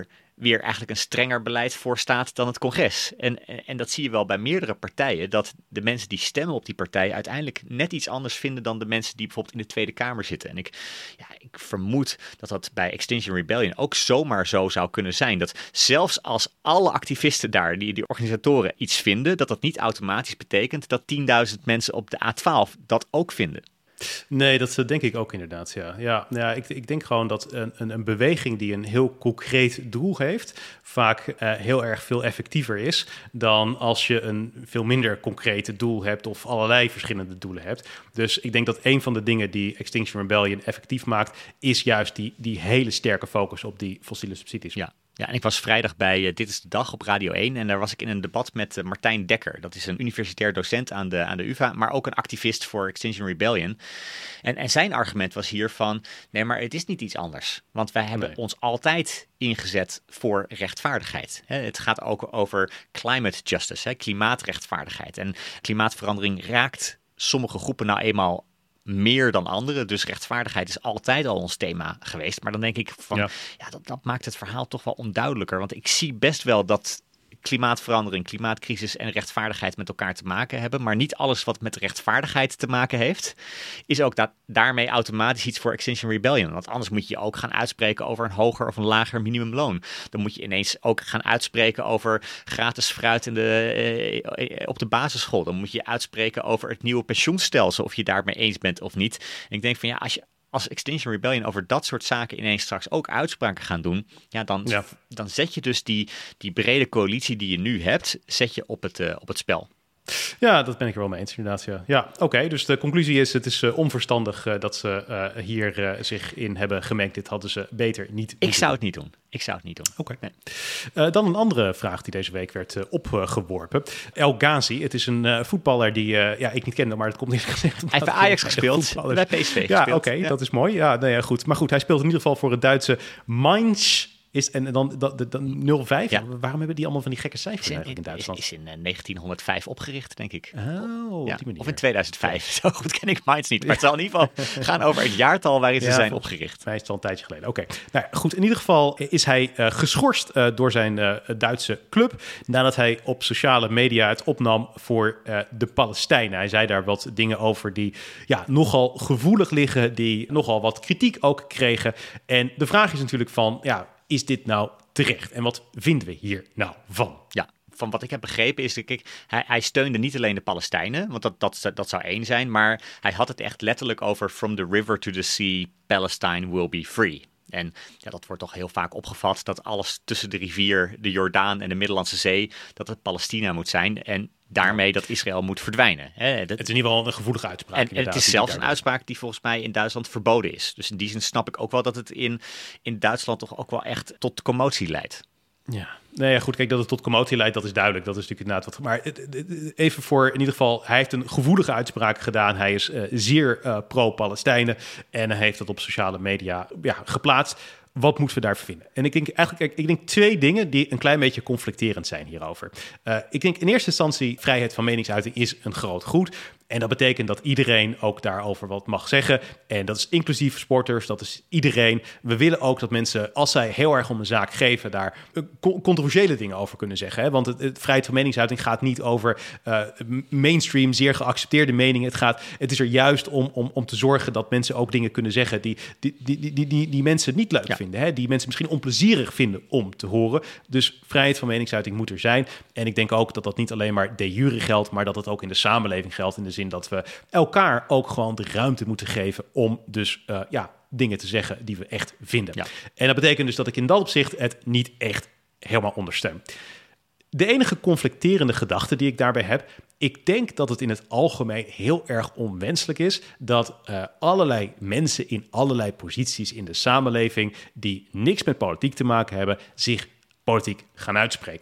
Speaker 2: weer eigenlijk een strenger beleid voorstaat dan het congres. En, en, en dat zie je wel bij meerdere partijen, dat de mensen die stemmen op die partij uiteindelijk net iets anders vinden dan de mensen die bijvoorbeeld in de Tweede Kamer zitten. En ik, ja, ik vermoed dat dat bij Extinction Rebellion ook zomaar zo zou kunnen zijn. Dat zelfs als alle activisten daar, die, die organisatoren, iets vinden, dat dat niet automatisch betekent dat tienduizend mensen op de A twaalf dat ook vinden.
Speaker 1: Nee, dat denk ik ook inderdaad, ja. ja, ja ik, ik denk gewoon dat een, een, een beweging die een heel concreet doel heeft, vaak uh, heel erg veel effectiever is dan als je een veel minder concreet doel hebt of allerlei verschillende doelen hebt. Dus ik denk dat een van de dingen die Extinction Rebellion effectief maakt, is juist die, die hele sterke focus op die fossiele subsidies.
Speaker 2: Ja. Ja, en ik was vrijdag bij uh, Dit is de Dag op Radio één en daar was ik in een debat met uh, Martijn Dekker. Dat is een universitair docent aan de, aan de U vA, maar ook een activist voor Extinction Rebellion. En, en zijn argument was hier van, nee, maar het is niet iets anders. Want wij hebben nee. ons altijd ingezet voor rechtvaardigheid. He, het gaat ook over climate justice, he, klimaatrechtvaardigheid. En klimaatverandering raakt sommige groepen nou eenmaal meer dan anderen. Dus rechtvaardigheid is altijd al ons thema geweest. Maar dan denk ik van, ja, ja dat, dat maakt het verhaal toch wel onduidelijker. Want ik zie best wel dat klimaatverandering, klimaatcrisis en rechtvaardigheid met elkaar te maken hebben. Maar niet alles wat met rechtvaardigheid te maken heeft, is ook dat, daarmee automatisch iets voor Extinction Rebellion. Want anders moet je ook gaan uitspreken over een hoger of een lager minimumloon. Dan moet je ineens ook gaan uitspreken over gratis fruit in de, eh, op de basisschool. Dan moet je uitspreken over het nieuwe pensioenstelsel, of je daarmee eens bent of niet. En ik denk van ja, als je Als Extinction Rebellion over dat soort zaken ineens straks ook uitspraken gaan doen, ja, dan, ja. dan zet je dus die, die brede coalitie die je nu hebt, zet je op het, uh, op het spel.
Speaker 1: Ja, dat ben ik er wel mee eens inderdaad. Ja, ja oké. Okay, dus de conclusie is, het is uh, onverstandig uh, dat ze uh, hier uh, zich in hebben gemengd. Dit hadden ze beter niet
Speaker 2: Ik zou doen. het niet doen. Ik zou het niet doen.
Speaker 1: Oké. Okay. Nee. Uh, dan een andere vraag die deze week werd uh, opgeworpen. El Ghazi, het is een uh, voetballer die uh, ja, ik niet kende, maar dat komt niet gezegd.
Speaker 2: Hij heeft bij Ajax gespeeld, bij P S V
Speaker 1: ja,
Speaker 2: gespeeld.
Speaker 1: Oké, okay,
Speaker 2: ja.
Speaker 1: dat is mooi. Ja, nee, ja, goed. Maar goed, hij speelt in ieder geval voor het Duitse Mainz. Is, en dan, dan, dan nul vijf, ja. Waarom hebben die allemaal van die gekke cijfers in, eigenlijk in Duitsland?
Speaker 2: Is, is in uh, negentienhonderdvijf opgericht, denk ik.
Speaker 1: Oh,
Speaker 2: ja.
Speaker 1: op die manier.
Speaker 2: Of in tweeduizend vijf. Zo goed ken ik Mainz niet. Maar het zal in ieder geval gaan over het jaartal waarin ze ja, zijn opgericht.
Speaker 1: Mij is het al een tijdje geleden. Oké. Okay. Nou, goed, in ieder geval is hij uh, geschorst uh, door zijn uh, Duitse club, nadat hij op sociale media het opnam voor uh, de Palestijnen. Hij zei daar wat dingen over die ja, nogal gevoelig liggen, die nogal wat kritiek ook kregen. En de vraag is natuurlijk van, ja, is dit nou terecht? En wat vinden we hier nou van?
Speaker 2: Ja, van wat ik heb begrepen is, kijk, hij, hij steunde niet alleen de Palestijnen, want dat, dat, dat zou één zijn, maar hij had het echt letterlijk over from the river to the sea, Palestine will be free. En ja, dat wordt toch heel vaak opgevat dat alles tussen de rivier, de Jordaan en de Middellandse Zee, dat het Palestina moet zijn en daarmee dat Israël moet verdwijnen. Hè, dat...
Speaker 1: Het is in ieder geval een gevoelige uitspraak.
Speaker 2: En, en het is zelfs een uitspraak die volgens mij in Duitsland verboden is. Dus in die zin snap ik ook wel dat het in, in Duitsland toch ook wel echt tot commotie leidt.
Speaker 1: Ja, nee, ja, goed, kijk, dat het tot commotie leidt, dat is duidelijk. Dat is natuurlijk inderdaad wat. Maar even voor, in ieder geval, hij heeft een gevoelige uitspraak gedaan. Hij is uh, zeer uh, pro-Palestijnen en hij heeft dat op sociale media ja, geplaatst. Wat moeten we daarvoor vinden? En ik denk eigenlijk, kijk, ik denk twee dingen die een klein beetje conflicterend zijn hierover. Uh, ik denk in eerste instantie, vrijheid van meningsuiting is een groot goed. En dat betekent dat iedereen ook daarover wat mag zeggen. En dat is inclusief sporters, dat is iedereen. We willen ook dat mensen, als zij heel erg om een zaak geven, daar controversiële dingen over kunnen zeggen. Hè? Want het, het vrijheid van meningsuiting gaat niet over uh, mainstream, zeer geaccepteerde meningen. Het, gaat, het is er juist om, om, om te zorgen dat mensen ook dingen kunnen zeggen die, die, die, die, die, die mensen niet leuk ja. vinden. Hè? Die mensen misschien onplezierig vinden om te horen. Dus vrijheid van meningsuiting moet er zijn. En ik denk ook dat dat niet alleen maar de jure geldt, maar dat het ook in de samenleving geldt, in de zin dat we elkaar ook gewoon de ruimte moeten geven om dus uh, ja, dingen te zeggen die we echt vinden. Ja. En dat betekent dus dat ik in dat opzicht het niet echt helemaal ondersteun. De enige conflicterende gedachte die ik daarbij heb, ik denk dat het in het algemeen heel erg onwenselijk is dat uh, allerlei mensen in allerlei posities in de samenleving die niks met politiek te maken hebben, zich politiek gaan uitspreken.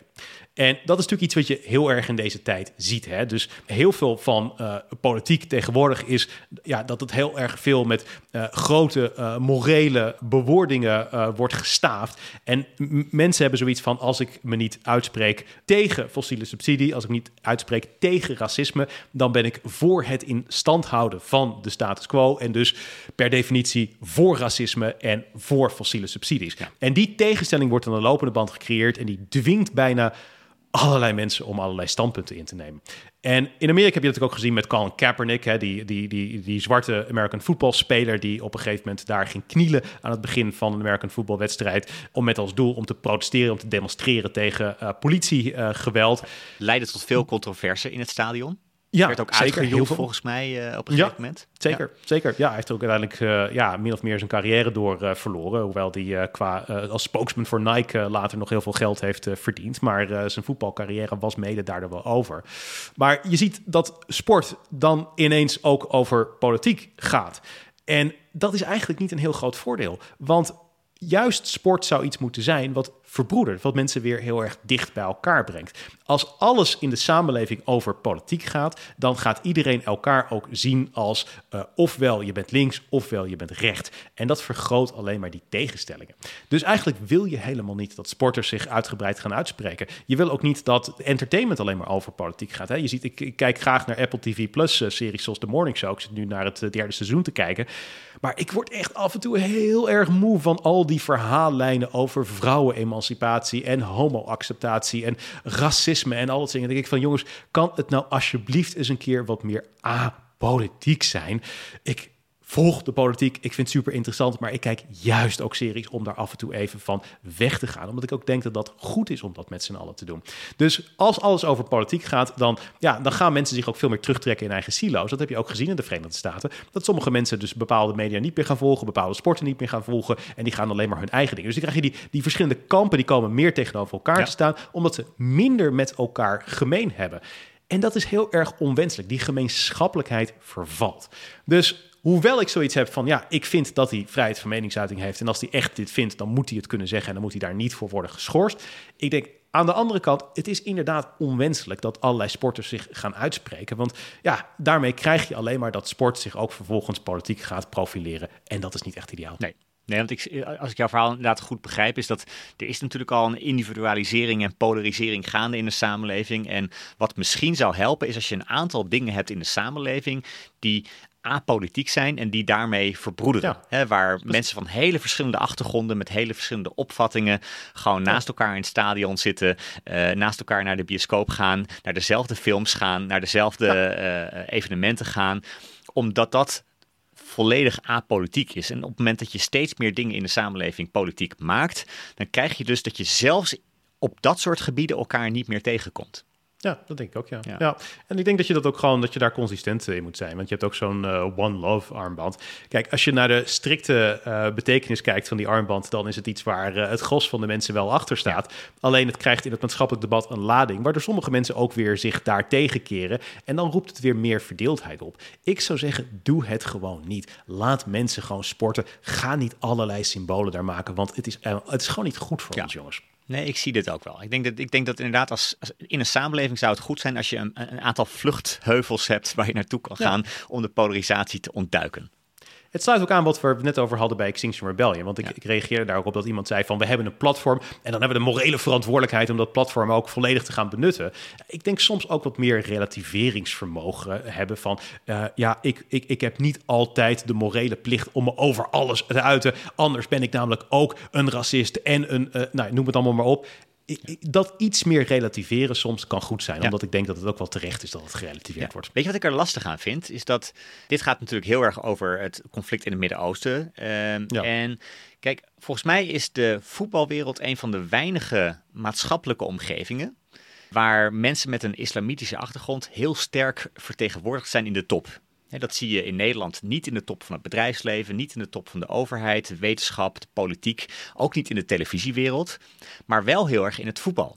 Speaker 1: En dat is natuurlijk iets wat je heel erg in deze tijd ziet. Hè? Dus heel veel van uh, politiek tegenwoordig is ja, dat het heel erg veel met uh, grote uh, morele bewoordingen uh, wordt gestaafd. En m- mensen hebben zoiets van, als ik me niet uitspreek tegen fossiele subsidie, als ik niet uitspreek tegen racisme, dan ben ik voor het in stand houden van de status quo en dus per definitie voor racisme en voor fossiele subsidies. Ja. En die tegenstelling wordt aan de lopende band gecreëerd en die dwingt bijna allerlei mensen om allerlei standpunten in te nemen. En in Amerika heb je dat ook gezien met Colin Kaepernick, hè, die, die, die, die zwarte American voetbalspeler die op een gegeven moment daar ging knielen aan het begin van een American voetbalwedstrijd om met als doel om te protesteren, om te demonstreren tegen uh, politiegeweld. Uh,
Speaker 2: Leidde tot veel controverse in het stadion.
Speaker 1: Ja,
Speaker 2: werd ook
Speaker 1: zeker,
Speaker 2: uitgejoeld volgens mij uh, op een
Speaker 1: ja,
Speaker 2: gegeven moment.
Speaker 1: Zeker,
Speaker 2: ja.
Speaker 1: zeker. Ja, hij heeft er ook uiteindelijk uh, ja, min of meer zijn carrière door uh, verloren. Hoewel hij uh, qua uh, als spokesman voor Nike uh, later nog heel veel geld heeft uh, verdiend. Maar uh, zijn voetbalcarrière was mede daardoor wel over. Maar je ziet dat sport dan ineens ook over politiek gaat. En dat is eigenlijk niet een heel groot voordeel. Want juist sport zou iets moeten zijn wat verbroedert, wat mensen weer heel erg dicht bij elkaar brengt. Als alles in de samenleving over politiek gaat, dan gaat iedereen elkaar ook zien als uh, ofwel je bent links, ofwel je bent rechts. En dat vergroot alleen maar die tegenstellingen. Dus eigenlijk wil je helemaal niet dat sporters zich uitgebreid gaan uitspreken. Je wil ook niet dat entertainment alleen maar over politiek gaat. Hè? Je ziet, ik, ik kijk graag naar Apple T V Plus uh, series zoals The Morning Show. Ik zit nu naar het uh, derde seizoen te kijken. Maar ik word echt af en toe heel erg moe van al die verhaallijnen over vrouwenemancipatie en homo-acceptatie en racisme en al dat dingen. Dan denk ik van, jongens, kan het nou alsjeblieft eens een keer wat meer apolitiek zijn? Ik volg de politiek, ik vind het super interessant, maar ik kijk juist ook series om daar af en toe even van weg te gaan. Omdat ik ook denk dat dat goed is om dat met z'n allen te doen. Dus als alles over politiek gaat, dan, ja, dan gaan mensen zich ook veel meer terugtrekken in eigen silo's. Dat heb je ook gezien in de Verenigde Staten. Dat sommige mensen dus bepaalde media niet meer gaan volgen, bepaalde sporten niet meer gaan volgen en die gaan alleen maar hun eigen dingen. Dus dan krijg je die, die verschillende kampen, die komen meer tegenover elkaar ja. te staan, omdat ze minder met elkaar gemeen hebben. En dat is heel erg onwenselijk. Die gemeenschappelijkheid vervalt. Dus hoewel ik zoiets heb van, ja, ik vind dat hij vrijheid van meningsuiting heeft. En als hij echt dit vindt, dan moet hij het kunnen zeggen en dan moet hij daar niet voor worden geschorst. Ik denk, aan de andere kant, het is inderdaad onwenselijk dat allerlei sporters zich gaan uitspreken. Want ja, daarmee krijg je alleen maar dat sport zich ook vervolgens politiek gaat profileren. En dat is niet echt ideaal.
Speaker 2: Nee. Nee, want ik, als ik jouw verhaal inderdaad goed begrijp, is dat er is natuurlijk al een individualisering en polarisering gaande in de samenleving. En wat misschien zou helpen, is als je een aantal dingen hebt in de samenleving die apolitiek zijn en die daarmee verbroederen. Ja. Hè, waar dus mensen van hele verschillende achtergronden met hele verschillende opvattingen gewoon naast elkaar in het stadion zitten, uh, naast elkaar naar de bioscoop gaan, naar dezelfde films gaan, naar dezelfde ja. uh, evenementen gaan, omdat dat volledig apolitiek is. En op het moment dat je steeds meer dingen in de samenleving politiek maakt, dan krijg je dus dat je zelfs op dat soort gebieden elkaar niet meer tegenkomt.
Speaker 1: Ja, dat denk ik ook, ja. ja. ja. En ik denk dat je dat ook gewoon, dat je daar consistent in moet zijn. Want je hebt ook zo'n uh, One Love armband. Kijk, als je naar de strikte uh, betekenis kijkt van die armband, dan is het iets waar uh, het gros van de mensen wel achter staat. Ja. Alleen het krijgt in het maatschappelijk debat een lading, waardoor sommige mensen ook weer zich daar tegenkeren. En dan roept het weer meer verdeeldheid op. Ik zou zeggen, doe het gewoon niet. Laat mensen gewoon sporten. Ga niet allerlei symbolen daar maken, want het is, uh, het is gewoon niet goed voor ja. ons, jongens.
Speaker 2: Nee, ik zie dit ook wel. Ik denk dat, ik denk dat inderdaad als, als in een samenleving zou het goed zijn als je een, een aantal vluchtheuvels hebt waar je naartoe kan gaan ja. om de polarisatie te ontduiken.
Speaker 1: Het sluit ook aan wat we het net over hadden bij Extinction Rebellion. Want ik, ja. ik reageerde daar ook op dat iemand zei van, we hebben een platform en dan hebben we de morele verantwoordelijkheid om dat platform ook volledig te gaan benutten. Ik denk soms ook wat meer relativeringsvermogen hebben van, uh, ja, ik, ik, ik heb niet altijd de morele plicht om me over alles te uiten. Anders ben ik namelijk ook een racist en een, uh, nou, noem het allemaal maar op. Dat iets meer relativeren soms kan goed zijn. Ja. Omdat ik denk dat het ook wel terecht is dat het gerelativeerd ja. wordt.
Speaker 2: Weet je wat ik er lastig aan vind? Is dat dit gaat natuurlijk heel erg over het conflict in het Midden-Oosten. Um, ja. En kijk, volgens mij is de voetbalwereld een van de weinige maatschappelijke omgevingen waar mensen met een islamitische achtergrond heel sterk vertegenwoordigd zijn in de top. Dat zie je in Nederland niet in de top van het bedrijfsleven, niet in de top van de overheid, de wetenschap, de politiek, ook niet in de televisiewereld, maar wel heel erg in het voetbal.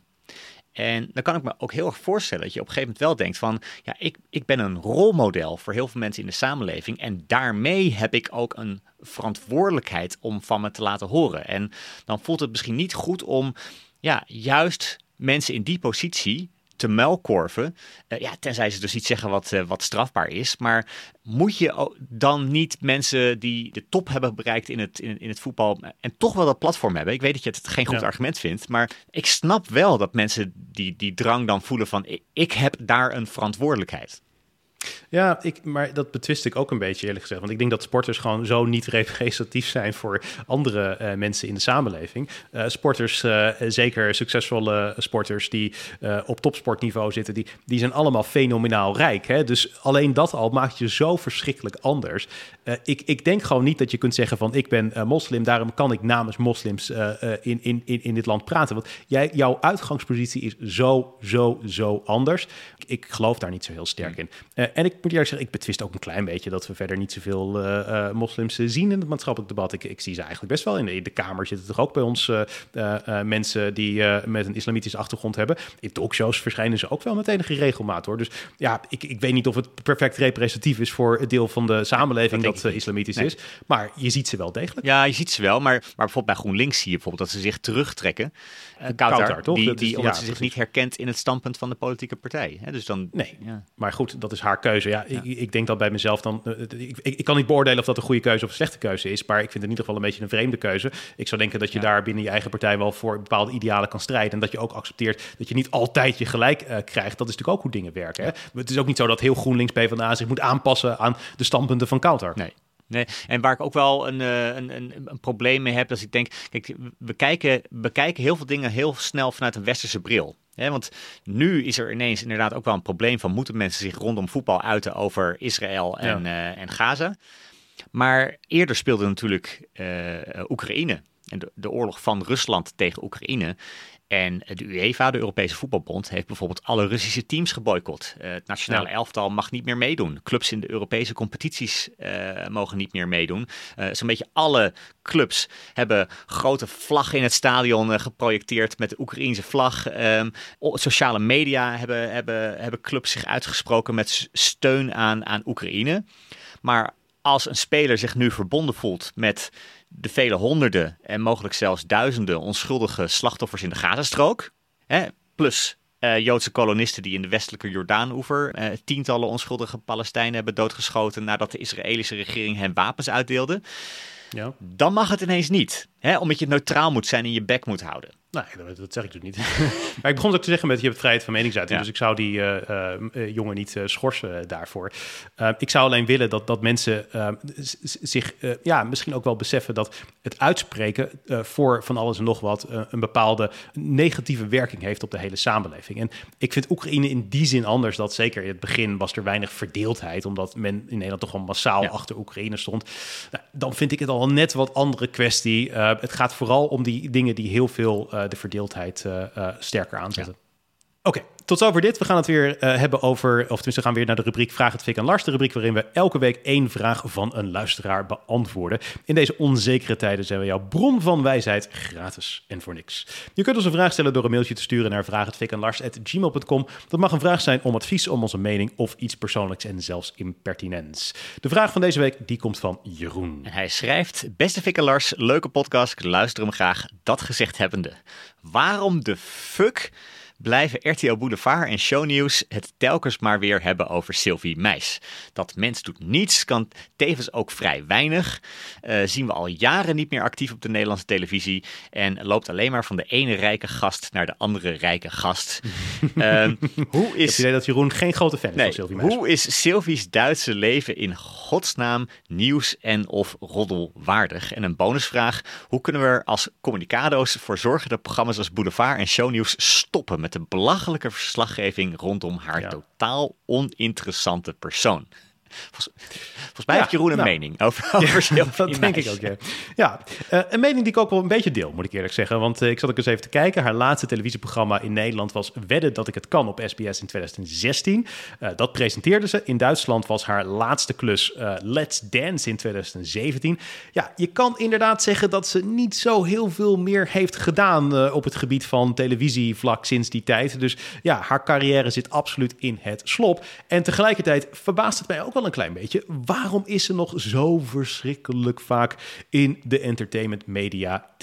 Speaker 2: En dan kan ik me ook heel erg voorstellen dat je op een gegeven moment wel denkt van, ja, ik, ik ben een rolmodel voor heel veel mensen in de samenleving en daarmee heb ik ook een verantwoordelijkheid om van me te laten horen. En dan voelt het misschien niet goed om, ja, juist mensen in die positie te muilkorven, uh, ja, tenzij ze dus iets zeggen wat, uh, wat strafbaar is. Maar moet je dan niet mensen die de top hebben bereikt in het, in, in het voetbal en toch wel dat platform hebben? Ik weet dat je het geen goed ja. argument vindt, maar ik snap wel dat mensen die, die drang dan voelen van ik, ik heb daar een verantwoordelijkheid.
Speaker 1: Ja, ik, maar dat betwist ik ook een beetje eerlijk gezegd. Want ik denk dat sporters gewoon zo niet representatief zijn voor andere uh, mensen in de samenleving. Uh, sporters, uh, zeker succesvolle sporters die uh, op topsportniveau zitten, die, die zijn allemaal fenomenaal rijk. Hè? Dus alleen dat al maakt je zo verschrikkelijk anders. Uh, ik, ik denk gewoon niet dat je kunt zeggen van ik ben uh, moslim, daarom kan ik namens moslims uh, uh, in, in, in, in dit land praten. Want jij, jouw uitgangspositie is zo, zo, zo anders. Ik, ik geloof daar niet zo heel sterk in. Uh, en ik moet eerlijk zeggen, ik betwist ook een klein beetje dat we verder niet zoveel uh, uh, moslims zien in het maatschappelijk debat. Ik, ik zie ze eigenlijk best wel. In de, in de Kamer zitten toch ook bij ons uh, uh, uh, mensen die uh, met een islamitische achtergrond hebben. In talkshows verschijnen ze ook wel met enige regelmaat, hoor. Dus ja, ik, ik weet niet of het perfect representatief is voor het deel van de samenleving nee, dat, dat uh, islamitisch nee. is. Maar je ziet ze wel degelijk.
Speaker 2: Ja, je ziet ze wel. Maar, maar bijvoorbeeld bij GroenLinks zie je bijvoorbeeld dat ze zich terugtrekken. Uh, Kautar, toch? Die, die, is, omdat ja, ze zich niet herkent in het standpunt van de politieke partij. Hè? Dus dan,
Speaker 1: nee, ja. Maar goed, dat is haar keuze. Ja, ja. Ik, ik denk dat bij mezelf dan... Uh, ik, ik kan niet beoordelen of dat een goede keuze of een slechte keuze is, maar ik vind het in ieder geval een beetje een vreemde keuze. Ik zou denken dat je ja. daar binnen je eigen partij wel voor bepaalde idealen kan strijden en dat je ook accepteert dat je niet altijd je gelijk uh, krijgt. Dat is natuurlijk ook hoe dingen werken. Hè? Het is ook niet zo dat heel GroenLinks PvdA zich moet aanpassen aan de standpunten van Kautar.
Speaker 2: Nee. Nee, en waar ik ook wel een, een, een, een probleem mee heb, is ik denk, kijk, we kijken, we kijken heel veel dingen heel snel vanuit een westerse bril. He, want nu is er ineens inderdaad ook wel een probleem van moeten mensen zich rondom voetbal uiten over Israël en, ja. uh, en Gaza. Maar eerder speelde natuurlijk uh, Oekraïne en de, de oorlog van Rusland tegen Oekraïne. En de UEFA, de Europese Voetbalbond, heeft bijvoorbeeld alle Russische teams geboycott. Uh, het nationale ja. elftal mag niet meer meedoen. Clubs in de Europese competities uh, mogen niet meer meedoen. Uh, zo'n beetje alle clubs hebben grote vlaggen in het stadion uh, geprojecteerd met de Oekraïense vlag. Um, sociale media hebben, hebben, hebben clubs zich uitgesproken met steun aan, aan Oekraïne. Maar als een speler zich nu verbonden voelt met de vele honderden en mogelijk zelfs duizenden onschuldige slachtoffers in de Gazastrook, hè, plus uh, Joodse kolonisten die in de westelijke Jordaanoever uh, tientallen onschuldige Palestijnen hebben doodgeschoten nadat de Israëlische regering hen wapens uitdeelde, ja. dan mag het ineens niet. Hè, omdat je neutraal moet zijn en je bek moet houden.
Speaker 1: Nee, dat, dat zeg ik dus niet. Maar ik begon ook te zeggen met je hebt vrijheid van meningsuiting. Ja. Dus ik zou die uh, uh, jongen niet uh, schorsen daarvoor. Uh, ik zou alleen willen dat, dat mensen uh, zich uh, ja, misschien ook wel beseffen dat het uitspreken uh, voor van alles en nog wat uh, een bepaalde negatieve werking heeft op de hele samenleving. En ik vind Oekraïne in die zin anders. Dat zeker in het begin was er weinig verdeeldheid, omdat men in Nederland toch gewoon massaal ja. achter Oekraïne stond. Nou, dan vind ik het al een net wat andere kwestie. Uh, het gaat vooral om die dingen die heel veel uh, de verdeeldheid uh, uh, sterker aanzetten. Ja. Oké, okay, tot zover dit. We gaan het weer uh, hebben over, of tenminste we gaan weer naar de rubriek Vraag het Fik aan Lars. De rubriek waarin we elke week één vraag van een luisteraar beantwoorden. In deze onzekere tijden zijn we jouw bron van wijsheid gratis en voor niks. Je kunt ons een vraag stellen door een mailtje te sturen naar vraag het fik aan lars at gmail dot com. Dat mag een vraag zijn om advies, om onze mening of iets persoonlijks en zelfs impertinents. De vraag van deze week, die komt van Jeroen.
Speaker 2: En hij schrijft, beste Fik en Lars, leuke podcast, ik luister hem graag. Dat gezegd hebbende, waarom de fuck blijven R T L Boulevard en Shownieuws het telkens maar weer hebben over Sylvie Meis? Dat mens doet niets, kan tevens ook vrij weinig. Uh, zien we al jaren niet meer actief op de Nederlandse televisie en loopt alleen maar van de ene rijke gast naar de andere rijke gast. uh, hoe is... Ik heb
Speaker 1: het idee dat Jeroen geen grote fan is
Speaker 2: nee,
Speaker 1: van Sylvie Meis.
Speaker 2: Hoe is Sylvie's Duitse leven in godsnaam nieuws en of roddelwaardig? En een bonusvraag, hoe kunnen we er als communicado's voor zorgen dat programma's als Boulevard en Shownieuws stoppen met de belachelijke verslaggeving rondom haar ja. totaal oninteressante persoon? Volgens, volgens mij ja, heeft Jeroen een nou, mening over, over
Speaker 1: ja, dat denk ik ook, ja. ja uh, een mening die ik ook wel een beetje deel, moet ik eerlijk zeggen. Want uh, ik zat ook eens even te kijken. Haar laatste televisieprogramma in Nederland was Wedden dat ik het kan op S B S in twintig zestien. Uh, dat presenteerde ze. In Duitsland was haar laatste klus uh, Let's Dance in twintig zeventien. Ja, je kan inderdaad zeggen dat ze niet zo heel veel meer heeft gedaan uh, op het gebied van televisievlak sinds die tijd. Dus ja, haar carrière zit absoluut in het slop. En tegelijkertijd verbaast het mij ook wel een klein beetje. Waarom is ze nog zo verschrikkelijk vaak in de entertainment media te zien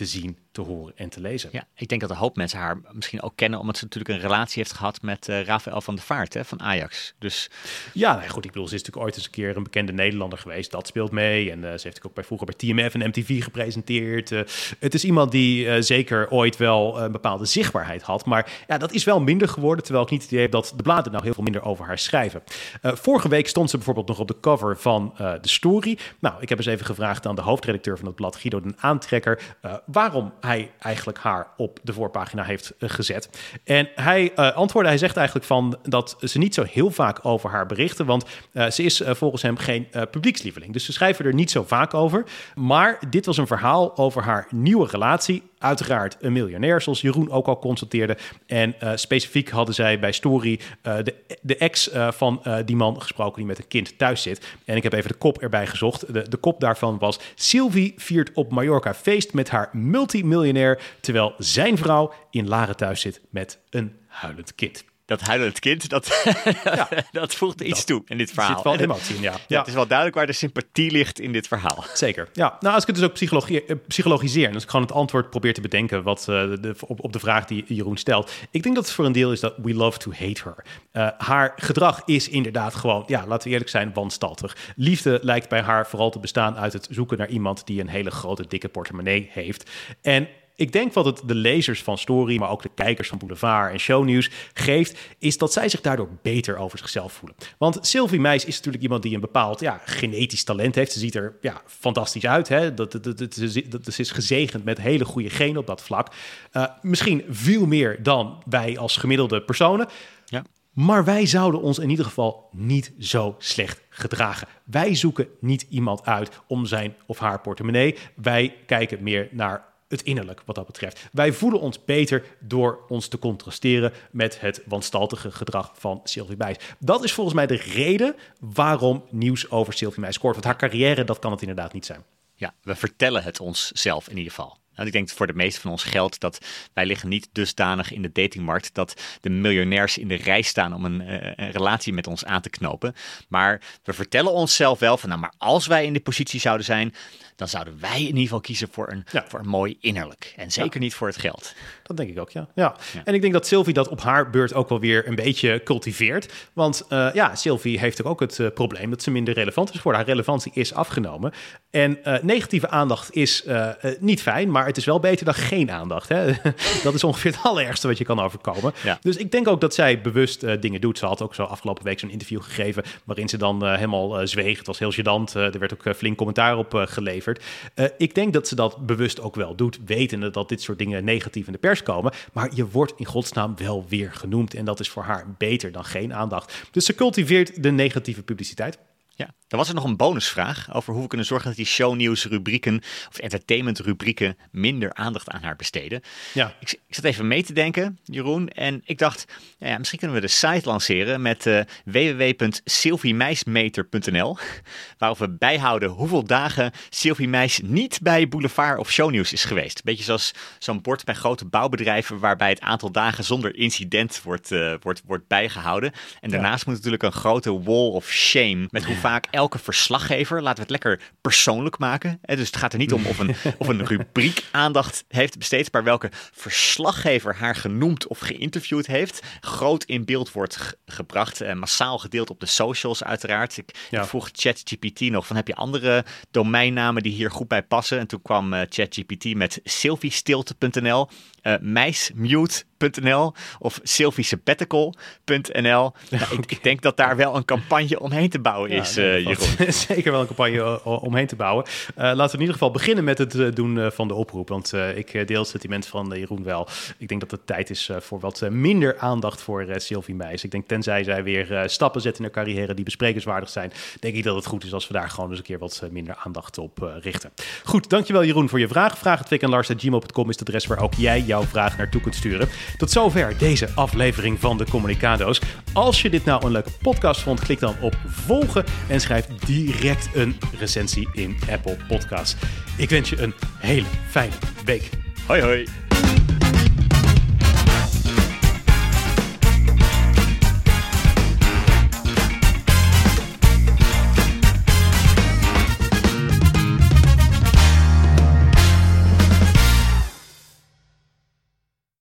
Speaker 1: te horen en te lezen.
Speaker 2: Ja, ik denk dat een hoop mensen haar misschien ook kennen, omdat ze natuurlijk een relatie heeft gehad met uh, Rafael van der Vaart hè, van Ajax. Dus...
Speaker 1: Ja, nee, goed, ik bedoel, ze is natuurlijk ooit eens een keer een bekende Nederlander geweest. Dat speelt mee. En uh, ze heeft ook bij, vroeger bij T M F en M T V gepresenteerd. Uh, het is iemand die uh, zeker ooit wel uh, een bepaalde zichtbaarheid had. Maar ja, dat is wel minder geworden, terwijl ik niet het idee heb dat de bladen nou heel veel minder over haar schrijven. Uh, vorige week stond ze bijvoorbeeld nog op de cover van uh, de Story. Nou, ik heb eens even gevraagd aan de hoofdredacteur van het blad, Guido den Aantrekker, uh, waarom hij eigenlijk haar op de voorpagina heeft uh, gezet. En hij uh, antwoordde, hij zegt eigenlijk van dat ze niet zo heel vaak over haar berichten, want uh, ze is uh, volgens hem geen uh, publiekslieveling. Dus ze schrijven er niet zo vaak over. Maar dit was een verhaal over haar nieuwe relatie. Uiteraard een miljonair, zoals Jeroen ook al constateerde. En uh, specifiek hadden zij bij Story uh, de, de ex uh, van uh, die man gesproken die met een kind thuis zit. En ik heb even de kop erbij gezocht. De, de kop daarvan was: Sylvie viert op Mallorca feest met haar multimiljonair, terwijl zijn vrouw in Laren thuis zit met een huilend kind.
Speaker 2: Dat huilend kind, dat, ja. dat voegt iets dat toe in dit verhaal.
Speaker 1: Er zit wel emotie in, ja.
Speaker 2: ja.
Speaker 1: ja.
Speaker 2: Het is wel duidelijk waar de sympathie ligt in dit verhaal.
Speaker 1: Zeker, ja. Nou, als ik het dus ook psychologie, psychologiseer, en als ik gewoon het antwoord probeer te bedenken wat, uh, de, op, op de vraag die Jeroen stelt. Ik denk dat het voor een deel is dat we love to hate her. Uh, haar gedrag is inderdaad gewoon, ja, laten we eerlijk zijn, wanstaltig. Liefde lijkt bij haar vooral te bestaan uit het zoeken naar iemand die een hele grote, dikke portemonnee heeft. En ik denk wat het de lezers van Story, maar ook de kijkers van Boulevard en Shownieuws geeft, is dat zij zich daardoor beter over zichzelf voelen. Want Sylvie Meijs is natuurlijk iemand die een bepaald ja, genetisch talent heeft. Ze ziet er ja, fantastisch uit. Hè? Dat, dat, dat, dat, dat, ze is gezegend met hele goede genen op dat vlak. Uh, misschien veel meer dan wij als gemiddelde personen.
Speaker 2: Ja.
Speaker 1: Maar wij zouden ons in ieder geval niet zo slecht gedragen. Wij zoeken niet iemand uit om zijn of haar portemonnee. Wij kijken meer naar het innerlijk wat dat betreft. Wij voelen ons beter door ons te contrasteren met het wanstaltige gedrag van Sylvie Meijs. Dat is volgens mij de reden waarom nieuws over Sylvie Meijs scoort. Want haar carrière, dat kan het inderdaad niet zijn.
Speaker 2: Ja, we vertellen het onszelf in ieder geval. Nou, ik denk dat voor de meeste van ons geldt dat wij liggen niet dusdanig in de datingmarkt dat de miljonairs in de rij staan om een, uh, een relatie met ons aan te knopen. Maar we vertellen onszelf wel van, nou, maar als wij in die positie zouden zijn, dan zouden wij in ieder geval kiezen voor een, ja. voor een mooi innerlijk. En zeker ja. niet voor het geld.
Speaker 1: Dat denk ik ook, ja. ja. ja. En ik denk dat Sylvie dat op haar beurt ook wel weer een beetje cultiveert. Want uh, ja, Sylvie heeft ook het uh, probleem dat ze minder relevant is geworden. Haar relevantie is afgenomen. En uh, negatieve aandacht is uh, uh, niet fijn, maar het is wel beter dan geen aandacht. Hè? Dat is ongeveer het allerergste wat je kan overkomen. Ja. Dus ik denk ook dat zij bewust uh, dingen doet. Ze had ook zo afgelopen week zo'n interview gegeven waarin ze dan uh, helemaal uh, zweeg. Het was heel gênant. Uh, er werd ook uh, flink commentaar op uh, geleverd. Uh, ik denk dat ze dat bewust ook wel doet, wetende dat dit soort dingen negatief in de pers komen. Maar je wordt in godsnaam wel weer genoemd. En dat is voor haar beter dan geen aandacht. Dus ze cultiveert de negatieve publiciteit.
Speaker 2: Ja, dan was er nog een bonusvraag over hoe we kunnen zorgen dat die shownieuws rubrieken of entertainment rubrieken minder aandacht aan haar besteden. Ja. Ik, ik zat even mee te denken, Jeroen, en ik dacht, nou ja, misschien kunnen we de site lanceren met uh, w w w punt sylvie meismeter punt n l, waarop we bijhouden hoeveel dagen Sylvie Meijs niet bij Boulevard of Shownieuws is geweest. Beetje zoals zo'n bord bij grote bouwbedrijven waarbij het aantal dagen zonder incident wordt, uh, wordt, wordt bijgehouden. En daarnaast ja. moet natuurlijk een grote wall of shame met hoe vaak elke verslaggever, laten we het lekker persoonlijk maken. Dus het gaat er niet om of een, of een rubriek aandacht heeft besteed, maar welke verslaggever haar genoemd of geïnterviewd heeft. Groot in beeld wordt ge- gebracht, eh, massaal gedeeld op de socials uiteraard. Ik, ja. ik vroeg ChatGPT nog van, heb je andere domeinnamen die hier goed bij passen? En toen kwam uh, ChatGPT met sylviestilte punt n l, uh, meismute punt n l of sylviesabbatical punt n l. Nou, ik, ik denk dat daar wel een campagne omheen te bouwen is, ja, nee, uh, Jeroen.
Speaker 1: Zeker wel een campagne omheen te bouwen. Uh, laten we in ieder geval beginnen met het uh, doen uh, van de oproep. Want uh, ik deel het sentiment van uh, Jeroen wel. Ik denk dat het tijd is uh, voor wat uh, minder aandacht voor uh, Sylvie Meijs. Ik denk tenzij zij weer uh, stappen zet in haar carrière die besprekenswaardig zijn, denk ik dat het goed is als we daar gewoon eens een keer wat uh, minder aandacht op uh, richten. Goed, dankjewel Jeroen voor je vraag. Vraag het week aan lars at gmail punt com is het adres waar ook jij jouw vraag naartoe kunt sturen. Tot zover deze aflevering van de Communicado's. Als je dit nou een leuke podcast vond, klik dan op volgen en schrijf direct een recensie in Apple Podcasts. Ik wens je een hele fijne week.
Speaker 2: Hoi hoi.